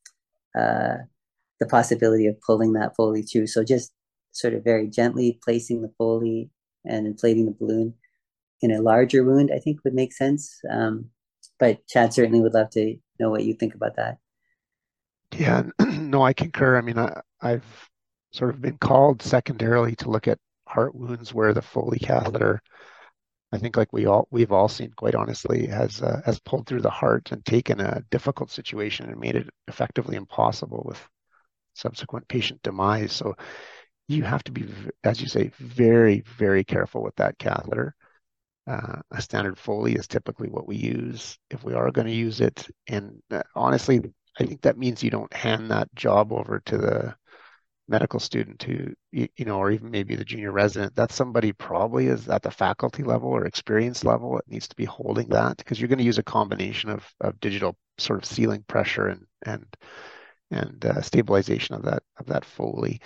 uh, uh, the possibility of pulling that Foley through. So just sort of very gently placing the Foley and inflating the balloon in a larger wound, I think would make sense. Um, but Chad certainly would love to know what you think about that. Yeah, no, I concur. I mean, I, I've sort of been called secondarily to look at heart wounds where the Foley catheter, I think, like we all we've all seen, quite honestly, has uh, has pulled through the heart and taken a difficult situation and made it effectively impossible with subsequent patient demise. So you have to be, as you say, very, very careful with that catheter. Uh, a standard Foley is typically what we use if we are going to use it. And uh, honestly, I think that means you don't hand that job over to the medical student who, you, you know, or even maybe the junior resident. That's somebody probably is at the faculty level or experience level. It needs to be holding that because you're going to use a combination of, of digital sort of sealing pressure and and and uh, stabilization of that of that Foley.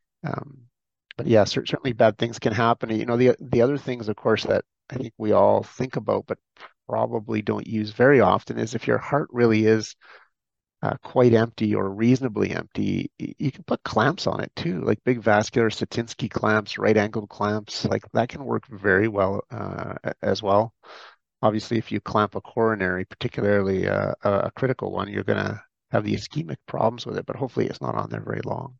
Um, but yeah, certainly bad things can happen. You know, the the other things, of course, that I think we all think about, but probably don't use very often is if your heart really is uh, quite empty or reasonably empty, you can put clamps on it too, like big vascular Satinsky clamps, right angled clamps, like that can work very well uh, as well. Obviously, if you clamp a coronary, particularly uh, a critical one, you're going to have the ischemic problems with it, but hopefully it's not on there very long.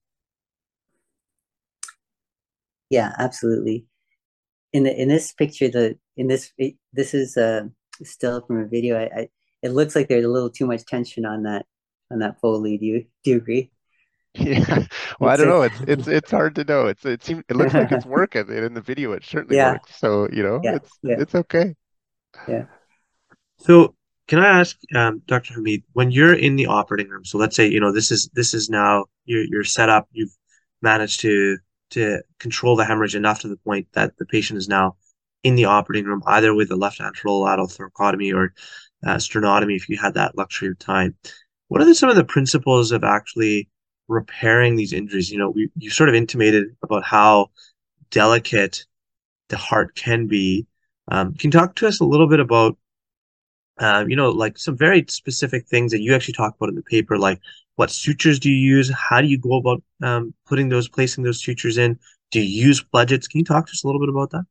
Yeah, absolutely. In the in this picture, the in this it, this is uh, still from a video. I, I it looks like there's a little too much tension on that on that Foley. Do you do you agree? Yeah, well, I It's don't a, know. It's it's it's hard to know. It's it seems it looks like it's working, and in the video it certainly yeah, works. So, you know, yeah, it's yeah, it's okay. yeah. So can I ask, um, Doctor Hamid, when you're in the operating room, so let's say, you know, this is this is now you're you're set up, you've managed to to control the hemorrhage enough to the point that the patient is now in the operating room, either with a left anterolateral thoracotomy or uh, sternotomy, if you had that luxury of time. What are the, some of the principles of actually repairing these injuries? You know, we, you sort of intimated about how delicate the heart can be. Um, can you talk to us a little bit about um, you know, like some very specific things that you actually talk about in the paper, like what sutures do you use? How do you go about um, putting those, placing those sutures in? Do you use pledgets? Can you talk to us a little bit about that?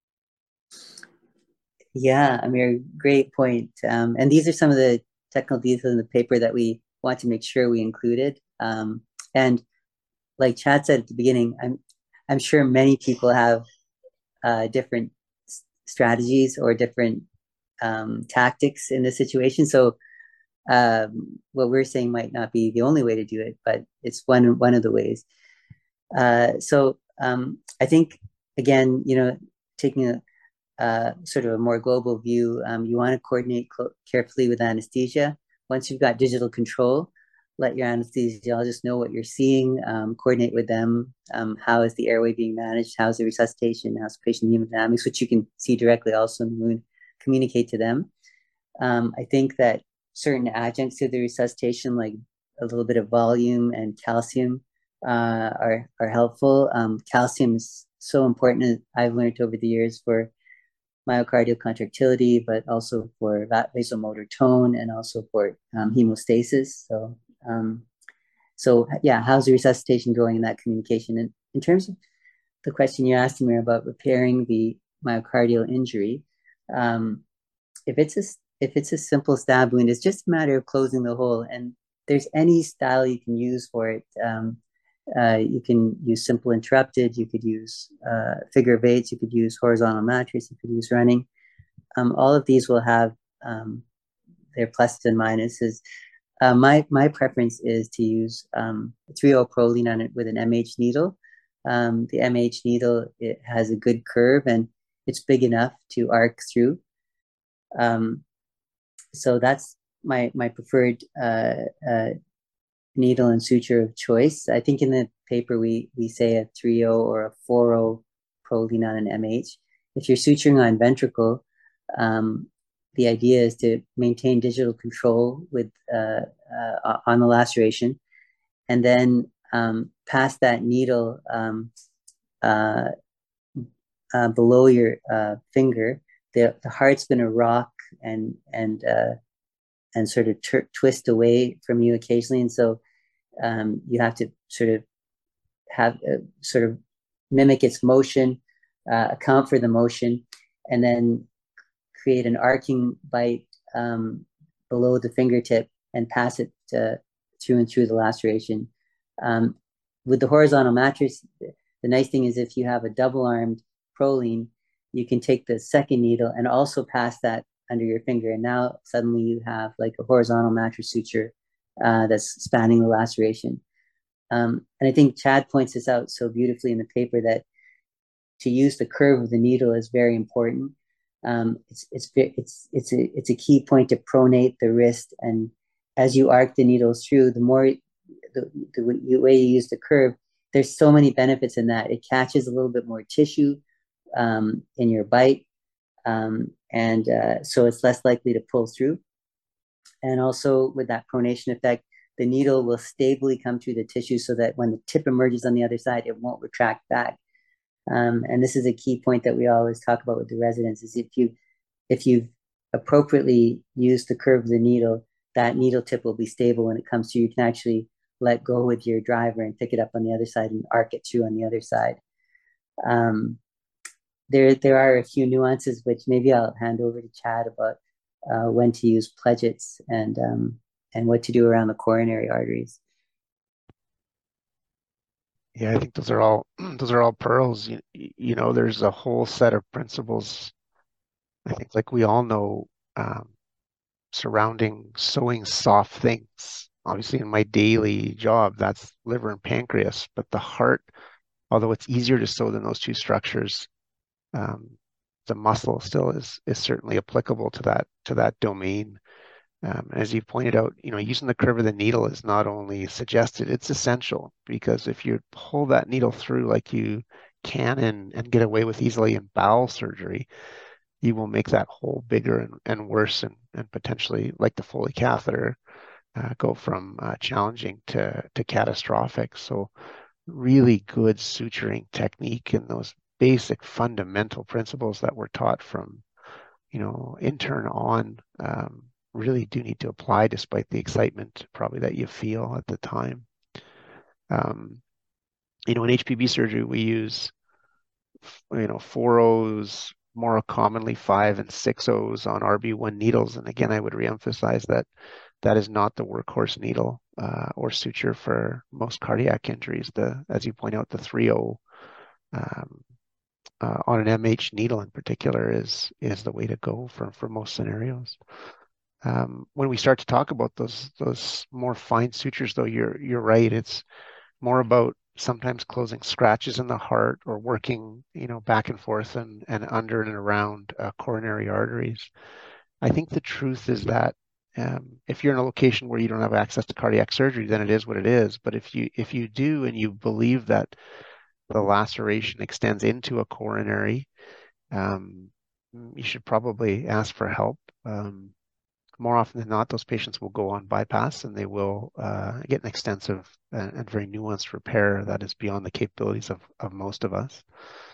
Yeah, Amir, great point. Um, and these are some of the technical details in the paper that we want to make sure we included. Um, and like Chad said at the beginning, I'm I'm sure many people have uh, different strategies or different um, tactics in this situation. So um, what we're saying might not be the only way to do it, but it's one one of the ways. Uh, so um, I think again, you know, taking a uh, sort of a more global view, um, you want to coordinate carefully with anesthesia. Once you've got digital control, let your anesthesiologist know what you're seeing, um, coordinate with them. Um, how is the airway being managed? How's the resuscitation? How's patient hemodynamics, which you can see directly also in the wound, communicate to them. Um, I think that certain adjuncts to the resuscitation, like a little bit of volume and calcium, uh, are, are helpful. Um, calcium is so important, I've learned over the years, for myocardial contractility, but also for vasomotor tone and also for um, hemostasis. So, um, so yeah, how's the resuscitation going in that communication? And in terms of the question you asked me about repairing the myocardial injury, um, if it's a if it's a simple stab wound, it's just a matter of closing the hole. And there's any style you can use for it. Um, uh, you can use simple interrupted. You could use uh, figure of eights. You could use horizontal mattress. You could use running. Um, all of these will have um, their pluses and minuses. Uh, my my preference is to use um, three oh Prolene on it with an M H needle. Um, the M H needle, it has a good curve and it's big enough to arc through. Um, so that's my my preferred uh, uh, needle and suture of choice. I think in the paper we we say a three oh or a four oh Prolene on an M H. If you're suturing on ventricle, um, the idea is to maintain digital control with uh, uh, on the laceration, and then um, pass that needle um, uh, uh, below your uh, finger. The, the heart's going to rock and and uh, and sort of t- twist away from you occasionally, and so um, you have to sort of have uh, sort of mimic its motion, uh, account for the motion, and then create an arcing bite um, below the fingertip and pass it uh, through and through the laceration. Um, with the horizontal mattress, the nice thing is if you have a double-armed Prolene, you can take the second needle and also pass that under your finger. And now suddenly you have like a horizontal mattress suture uh, that's spanning the laceration. Um, and I think Chad points this out so beautifully in the paper that to use the curve of the needle is very important. Um, it's it's it's it's a it's a key point to pronate the wrist, and as you arc the needles through, the more the, the way you use the curve, there's so many benefits in that. It catches a little bit more tissue um, in your bite, um, and uh, so it's less likely to pull through. And also with that pronation effect, the needle will stably come through the tissue so that when the tip emerges on the other side, it won't retract back. Um, and this is a key point that we always talk about with the residents: is if you if you've appropriately used the curve of the needle, that needle tip will be stable when it comes through. You can actually let go with your driver and pick it up on the other side and arc it through on the other side. Um, there there are a few nuances which maybe I'll hand over to Chad about uh, when to use pledgets and um, and what to do around the coronary arteries. Yeah, I think those are all those are all pearls. You, you know, there's a whole set of principles, I think, like we all know, um, surrounding sewing soft things. Obviously, in my daily job, that's liver and pancreas, but the heart, although it's easier to sew than those two structures, um, the muscle still is is certainly applicable to that to that domain. Um, as you pointed out, you know, using the curve of the needle is not only suggested, it's essential, because if you pull that needle through like you can and, and get away with easily in bowel surgery, you will make that hole bigger and, and worse and, and potentially, like the Foley catheter, uh, go from uh, challenging to, to catastrophic. So really good suturing technique and those basic fundamental principles that we're taught from, you know, intern on, um, really do need to apply despite the excitement probably that you feel at the time. Um, you know, in H P B surgery, we use, you know, four O's, more commonly five and six O's on R B one needles. And again, I would reemphasize that that is not the workhorse needle uh, or suture for most cardiac injuries. The, as you point out, the three O um, uh, on an M H needle in particular is is the way to go for, for most scenarios. Um, when we start to talk about those those more fine sutures, though, you're you're right. It's more about sometimes closing scratches in the heart or working, you know, back and forth and, and under and around uh, coronary arteries. I think the truth is that um, if you're in a location where you don't have access to cardiac surgery, then it is what it is. But if you if you do and you believe that the laceration extends into a coronary, um, you should probably ask for help. Um, More often than not, those patients will go on bypass and they will uh, get an extensive and, and very nuanced repair that is beyond the capabilities of, of most of us.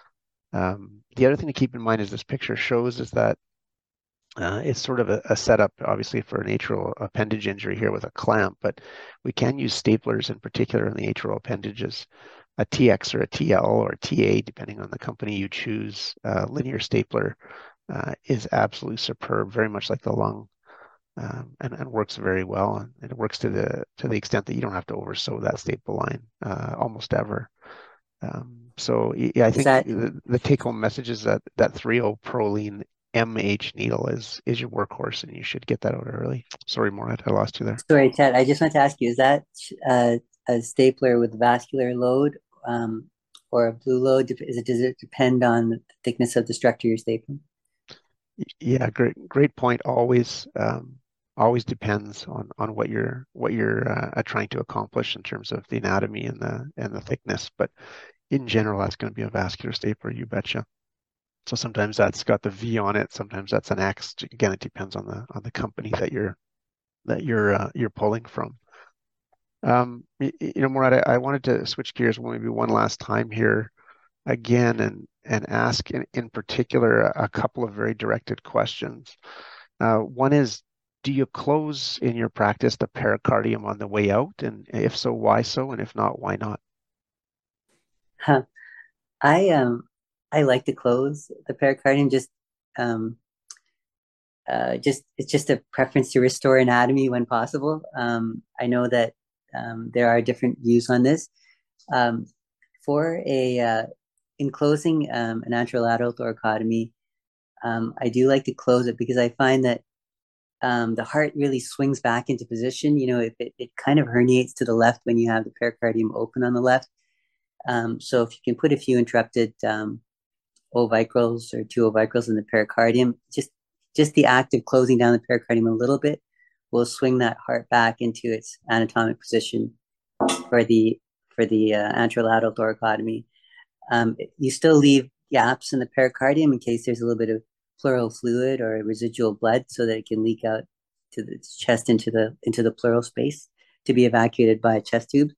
Um, the other thing to keep in mind is this picture shows is that uh, it's sort of a, a setup, obviously, for an atrial appendage injury here with a clamp, but we can use staplers in particular in the atrial appendages a T X or a T L or a T A, depending on the company you choose, uh, linear stapler uh, is absolutely superb, very much like the lung, um, and, and works very well. And, and it works to the to the extent that you don't have to oversew that staple line uh, almost ever. Um, so yeah, I Is think that the, the take-home message is that that three oh Prolene M H needle is is your workhorse, and you should get that out early. Sorry, Morad, I lost you there. sorry, Ted? I just want to ask you: is that uh, a stapler with vascular load um, or a blue load? Dep- Is it does it depend on the thickness of the structure you're stapling? Yeah, great great point. Always um, always depends on on what you're what you're uh, trying to accomplish in terms of the anatomy and the and the thickness. But in general, that's going to be a vascular stapler, you betcha. So sometimes that's got the V on it. Sometimes that's an X. Again, it depends on the on the company that you're that you're uh, you're pulling from. Um, you, you know, Morad, I, I wanted to switch gears maybe one last time here again and and ask in, in particular a, a couple of very directed questions. Uh, one is, do you close in your practice the pericardium on the way out? And if so, why so? And if not, why not? Huh. I um I like to close the pericardium. Just um uh just it's just a preference to restore anatomy when possible. Um, I know that um, there are different views on this. Um, for a uh, in closing um, an anterolateral thoracotomy, um, I do like to close it because I find that um, the heart really swings back into position. You know, if it, it kind of herniates to the left when you have the pericardium open on the left. Um, so if you can put a few interrupted um, ovicrals or two ovicrals in the pericardium, just just the act of closing down the pericardium a little bit will swing that heart back into its anatomic position for the for the uh, anterolateral thoracotomy. Um, you still leave gaps in the pericardium in case there's a little bit of pleural fluid or residual blood, so that it can leak out to the chest into the into the pleural space to be evacuated by a chest tube.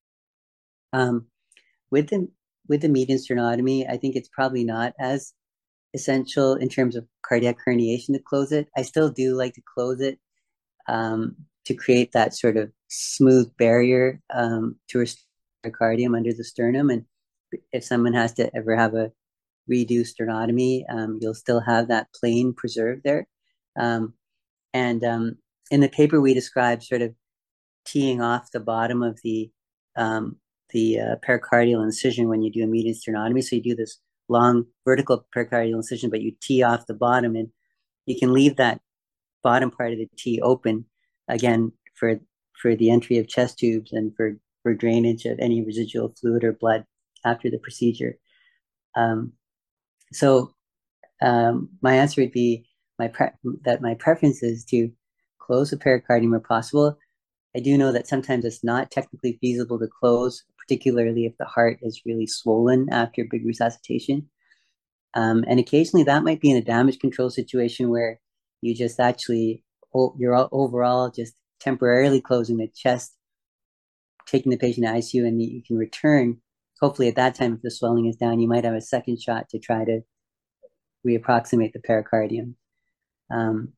Um, with the with the median sternotomy, I think it's probably not as essential in terms of cardiac herniation to close it. I still do like to close it um, to create that sort of smooth barrier um, to restore pericardium under the sternum. And if someone has to ever have a redo sternotomy, um, you'll still have that plane preserved there. Um, and um, in the paper, we describe sort of teeing off the bottom of the um, the uh, pericardial incision when you do a median sternotomy. So you do this long vertical pericardial incision, but you tee off the bottom, and you can leave that bottom part of the T open again for for the entry of chest tubes and for for drainage of any residual fluid or blood after the procedure. Um, so um, my answer would be my pre- that my preference is to close the pericardium where possible. I do know that sometimes it's not technically feasible to close, particularly if the heart is really swollen after big resuscitation. Um, and occasionally that might be in a damage control situation where you just actually, you're overall just temporarily closing the chest, taking the patient to I C U, and you can return. Hopefully at that time, if the swelling is down, you might have a second shot to try to reapproximate the pericardium. Um,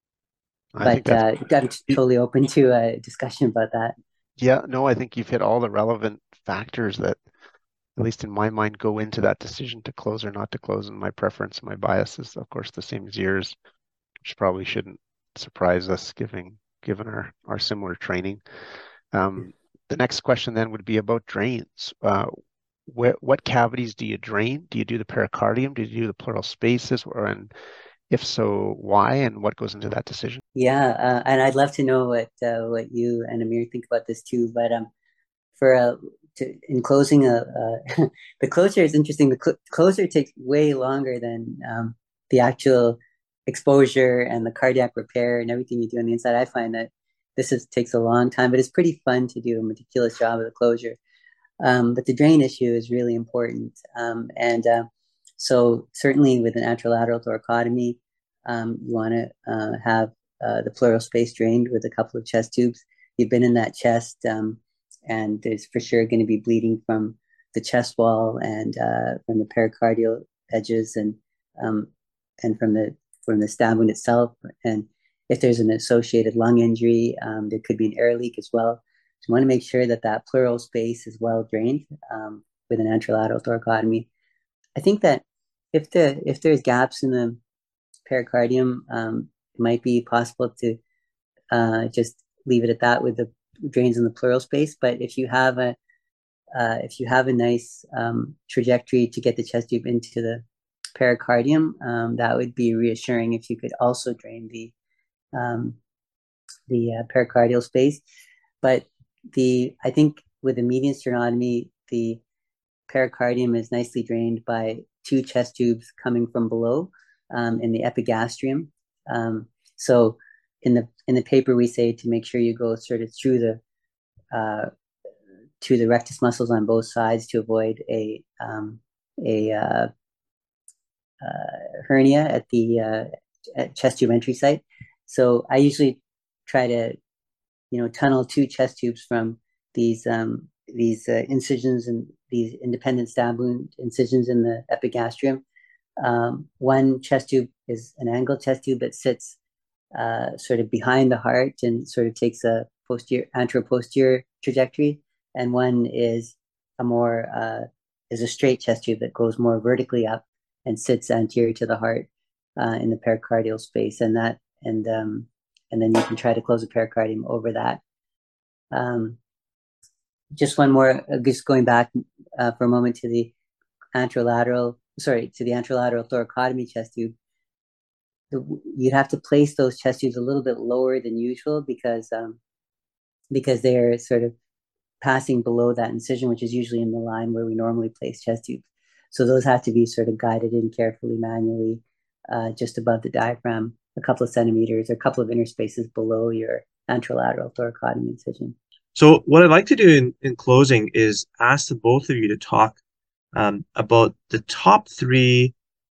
I think but that's uh, I'm totally open to a discussion about that. Yeah, no, I think you've hit all the relevant factors that, at least in my mind, go into that decision to close or not to close. And my preference and my bias is, of course, the same as yours, which probably shouldn't surprise us given given our, our similar training. Um, the next question then would be about drains. Uh, wh what cavities do you drain? Do you do the pericardium? Do you do the pleural spaces? Or, and if so, why? And what goes into that decision? Yeah, uh, and I'd love to know what uh, what you and Amir think about this too. But um, for uh, to, in closing, a uh, uh, the closure is interesting. The cl closure takes way longer than um, the actual exposure and the cardiac repair and everything you do on the inside. I find that this is, takes a long time, but it's pretty fun to do a meticulous job of the closure. Um, but the drain issue is really important, um, and uh, so certainly with an anterolateral thoracotomy, um, you want to uh, have uh, the pleural space drained with a couple of chest tubes. You've been in that chest, um, and there's for sure going to be bleeding from the chest wall and uh, from the pericardial edges, and um, and from the from the stab wound itself. And if there's an associated lung injury, um, there could be an air leak as well. So you want to make sure that that pleural space is well drained. Um, with an anterolateral thoracotomy. I think that if the if there's gaps in the pericardium, um, it might be possible to uh, just leave it at that with the drains in the pleural space. But if you have a uh, if you have a nice um, trajectory to get the chest tube into the pericardium, um, that would be reassuring if you could also drain the um, the uh, pericardial space. But the I think with the median sternotomy, the pericardium is nicely drained by two chest tubes coming from below um, in the epigastrium. Um, so in the in the paper we say to make sure you go sort of through the uh, to the rectus muscles on both sides to avoid a um, a uh, uh, hernia at the uh, at chest tube entry site. So I usually try to, you know, tunnel two chest tubes from these um, these uh, incisions and these independent stab wound incisions in the epigastrium. Um, one chest tube is an angled chest tube that sits uh, sort of behind the heart and sort of takes a posterior, anteroposterior trajectory, and one is a more uh, is a straight chest tube that goes more vertically up and sits anterior to the heart uh, in the pericardial space, and that and um, and then you can try to close the pericardium over that. Um, just one more, uh, just going back uh, for a moment to the anterolateral, sorry, to the anterolateral thoracotomy chest tube. You'd have to place those chest tubes a little bit lower than usual because um, because they're sort of passing below that incision, which is usually in the line where we normally place chest tubes. So those have to be sort of guided in carefully, manually, uh, just above the diaphragm, a couple of centimeters or a couple of interspaces below your anterolateral thoracotomy incision. So what I'd like to do in, in closing is ask the both of you to talk um, about the top three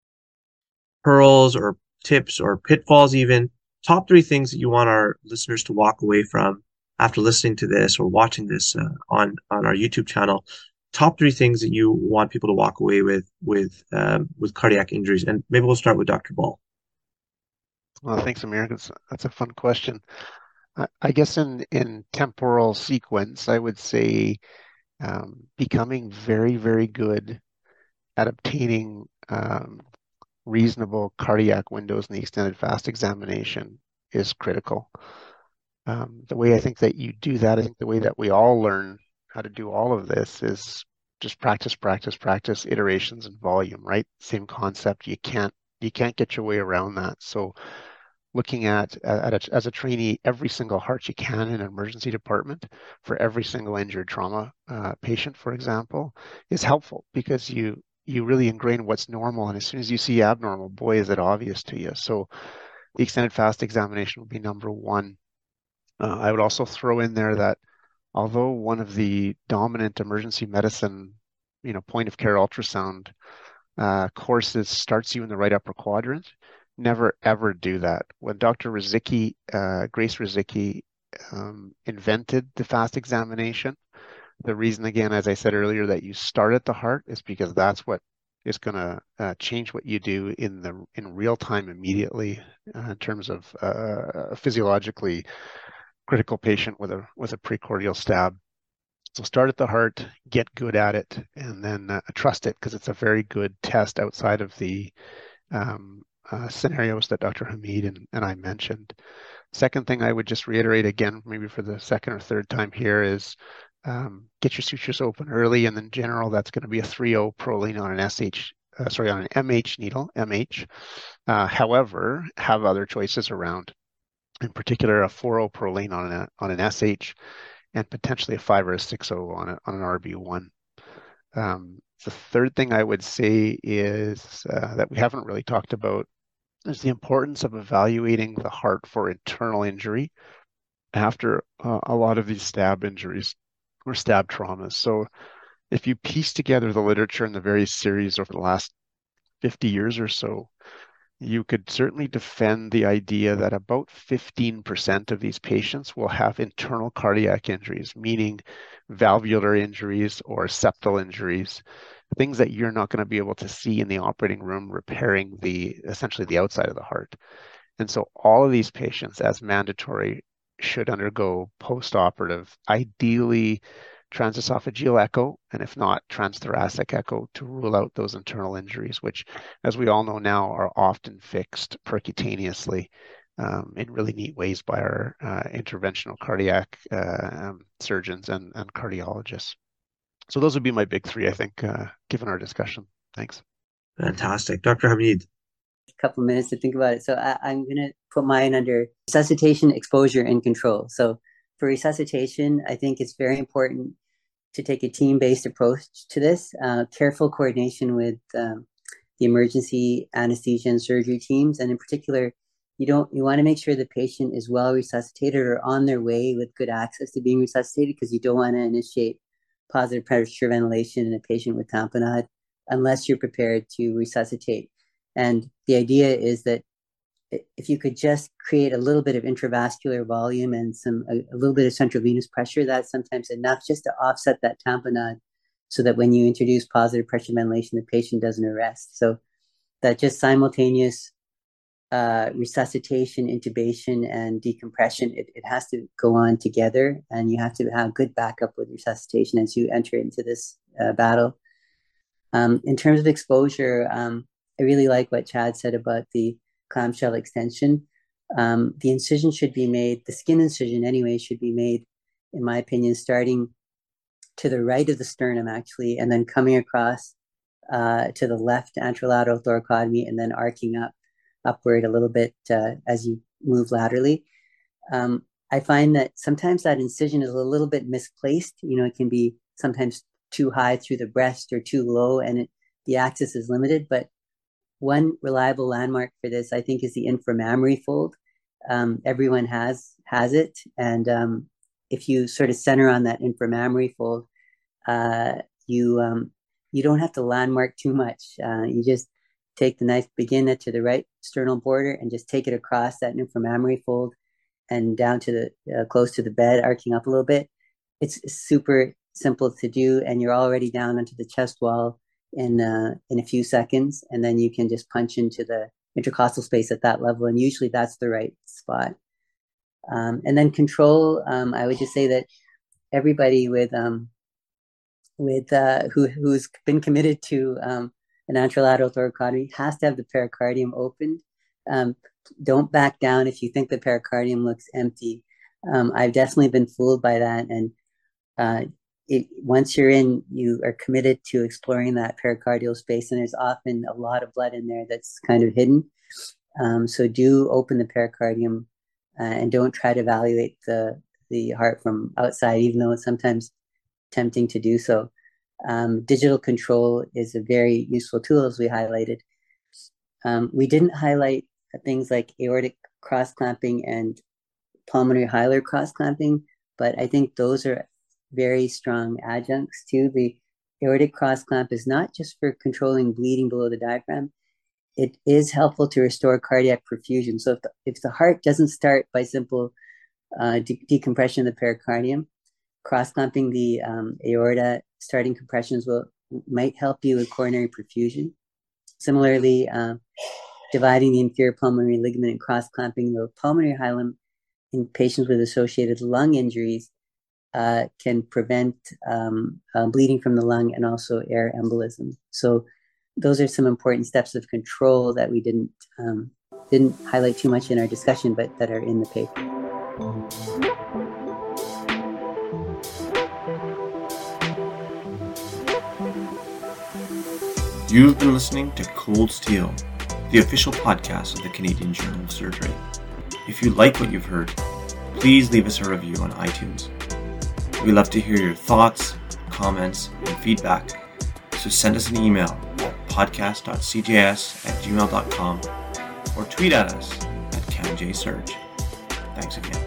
pearls or tips or pitfalls, even top three things that you want our listeners to walk away from after listening to this or watching this uh, on on our YouTube channel. Top three things that you want people to walk away with with um, with cardiac injuries, and maybe we'll start with Doctor Ball. Well, thanks, Amir. That's, that's a fun question. I, I guess in in temporal sequence, I would say um, becoming very, very good at obtaining um, reasonable cardiac windows in the extended fast examination is critical. Um, the way I think that you do that, I think the way that we all learn how to do all of this is just practice, practice, practice, iterations and volume, right? Same concept. You can't you can't get your way around that. So looking at, at a, as a trainee, every single heart you can in an emergency department for every single injured trauma uh, patient, for example, is helpful because you you really ingrain what's normal. And as soon as you see abnormal, boy, is it obvious to you. So the extended fast examination would be number one. Uh, I would also throw in there that although one of the dominant emergency medicine, you know, point of care ultrasound uh, courses starts you in the right upper quadrant, never ever do that. When Doctor Rizicki, uh, Grace Rizicki, um, invented the fast examination, the reason, again, as I said earlier, that you start at the heart is because that's what is going to uh, change what you do in the in real time immediately uh, in terms of uh, physiologically critical patient with a with a precordial stab. So start at the heart, get good at it, and then uh, trust it because it's a very good test outside of the um, uh, scenarios that Doctor Hamid and, and I mentioned. Second thing I would just reiterate again, maybe for the second or third time here, is um, get your sutures open early, and in general, that's going to be a three oh Prolene on an S H, uh, sorry, on an M H needle, M H. Uh, however, have other choices around. In particular, a four oh Prolene on an on an S H, and potentially a five or a six oh on a, on an R B one. Um, the third thing I would say is uh, that we haven't really talked about is the importance of evaluating the heart for internal injury after uh, a lot of these stab injuries or stab traumas. So if you piece together the literature in the various series over the last fifty years or so, you could certainly defend the idea that about fifteen percent of these patients will have internal cardiac injuries, meaning valvular injuries or septal injuries, things that you're not going to be able to see in the operating room repairing the essentially the outside of the heart. And so all of these patients, as mandatory, should undergo post-operative, ideally transesophageal echo, and if not, transthoracic echo to rule out those internal injuries, which, as we all know now, are often fixed percutaneously um, in really neat ways by our uh, interventional cardiac uh, um, surgeons and, and cardiologists. So those would be my big three, I think, uh, given our discussion. Thanks. Fantastic. Doctor Hamid. A couple of minutes to think about it. So I, I'm going to put mine under resuscitation, exposure, and control. So for resuscitation, I think it's very important to take a team-based approach to this. Uh, careful coordination with um, the emergency anesthesia and surgery teams, and in particular, you don't you want to make sure the patient is well resuscitated or on their way with good access to being resuscitated, because you don't want to initiate positive pressure ventilation in a patient with tamponade unless you're prepared to resuscitate. And the idea is that if you could just create a little bit of intravascular volume and some a, a little bit of central venous pressure, that's sometimes enough just to offset that tamponade, so that when you introduce positive pressure ventilation, the patient doesn't arrest. So that just simultaneous uh, resuscitation, intubation, and decompression, it, it has to go on together, and you have to have good backup with resuscitation as you enter into this uh, battle. Um, in terms of exposure, um, I really like what Chad said about the clamshell extension. Um, the incision should be made, the skin incision anyway, should be made, in my opinion, starting to the right of the sternum, actually, and then coming across uh, to the left anterolateral thoracotomy, and then arcing up upward a little bit uh, as you move laterally. Um, I find that sometimes that incision is a little bit misplaced. You know, it can be sometimes too high through the breast or too low, and it, the axis is limited. But one reliable landmark for this, I think, is the inframammary fold. Um, everyone has has it, and um, if you sort of center on that inframammary fold, uh, you um, you don't have to landmark too much. Uh, you just take the knife, begin it to the right sternal border, and just take it across that inframammary fold and down to the uh, close to the bed, arcing up a little bit. It's super simple to do, and you're already down onto the chest wall in uh, in a few seconds, and then you can just punch into the intercostal space at that level, and usually that's the right spot. Um, and then control, um, I would just say that everybody with um, with uh, who who's been committed to um, an anterolateral thoracotomy has to have the pericardium opened. Um, don't back down if you think the pericardium looks empty. Um, I've definitely been fooled by that, and uh, It, once you're in, you are committed to exploring that pericardial space, and there's often a lot of blood in there that's kind of hidden. Um, so do open the pericardium uh, and don't try to evaluate the, the heart from outside, even though it's sometimes tempting to do so. Um, digital control is a very useful tool, as we highlighted. Um, we didn't highlight things like aortic cross-clamping and pulmonary hilar cross-clamping, but I think those are very strong adjuncts to the aortic cross clamp. Is not just for controlling bleeding below the diaphragm. It is helpful to restore cardiac perfusion. So if the, if the heart doesn't start by simple uh, de- decompression of the pericardium, cross clamping the um, aorta, starting compressions will might help you with coronary perfusion. Similarly, uh, dividing the inferior pulmonary ligament and cross clamping the pulmonary hilum in patients with associated lung injuries Uh, can prevent um, uh, bleeding from the lung and also air embolism. So those are some important steps of control that we didn't um, didn't highlight too much in our discussion, but that are in the paper. You've been listening to Cold Steel, the official podcast of the Canadian Journal of Surgery. If you like what you've heard, please leave us a review on iTunes. We love to hear your thoughts, comments, and feedback, so send us an email at podcast dot c j s at gmail dot com or tweet at us at CanJSurge. Thanks again.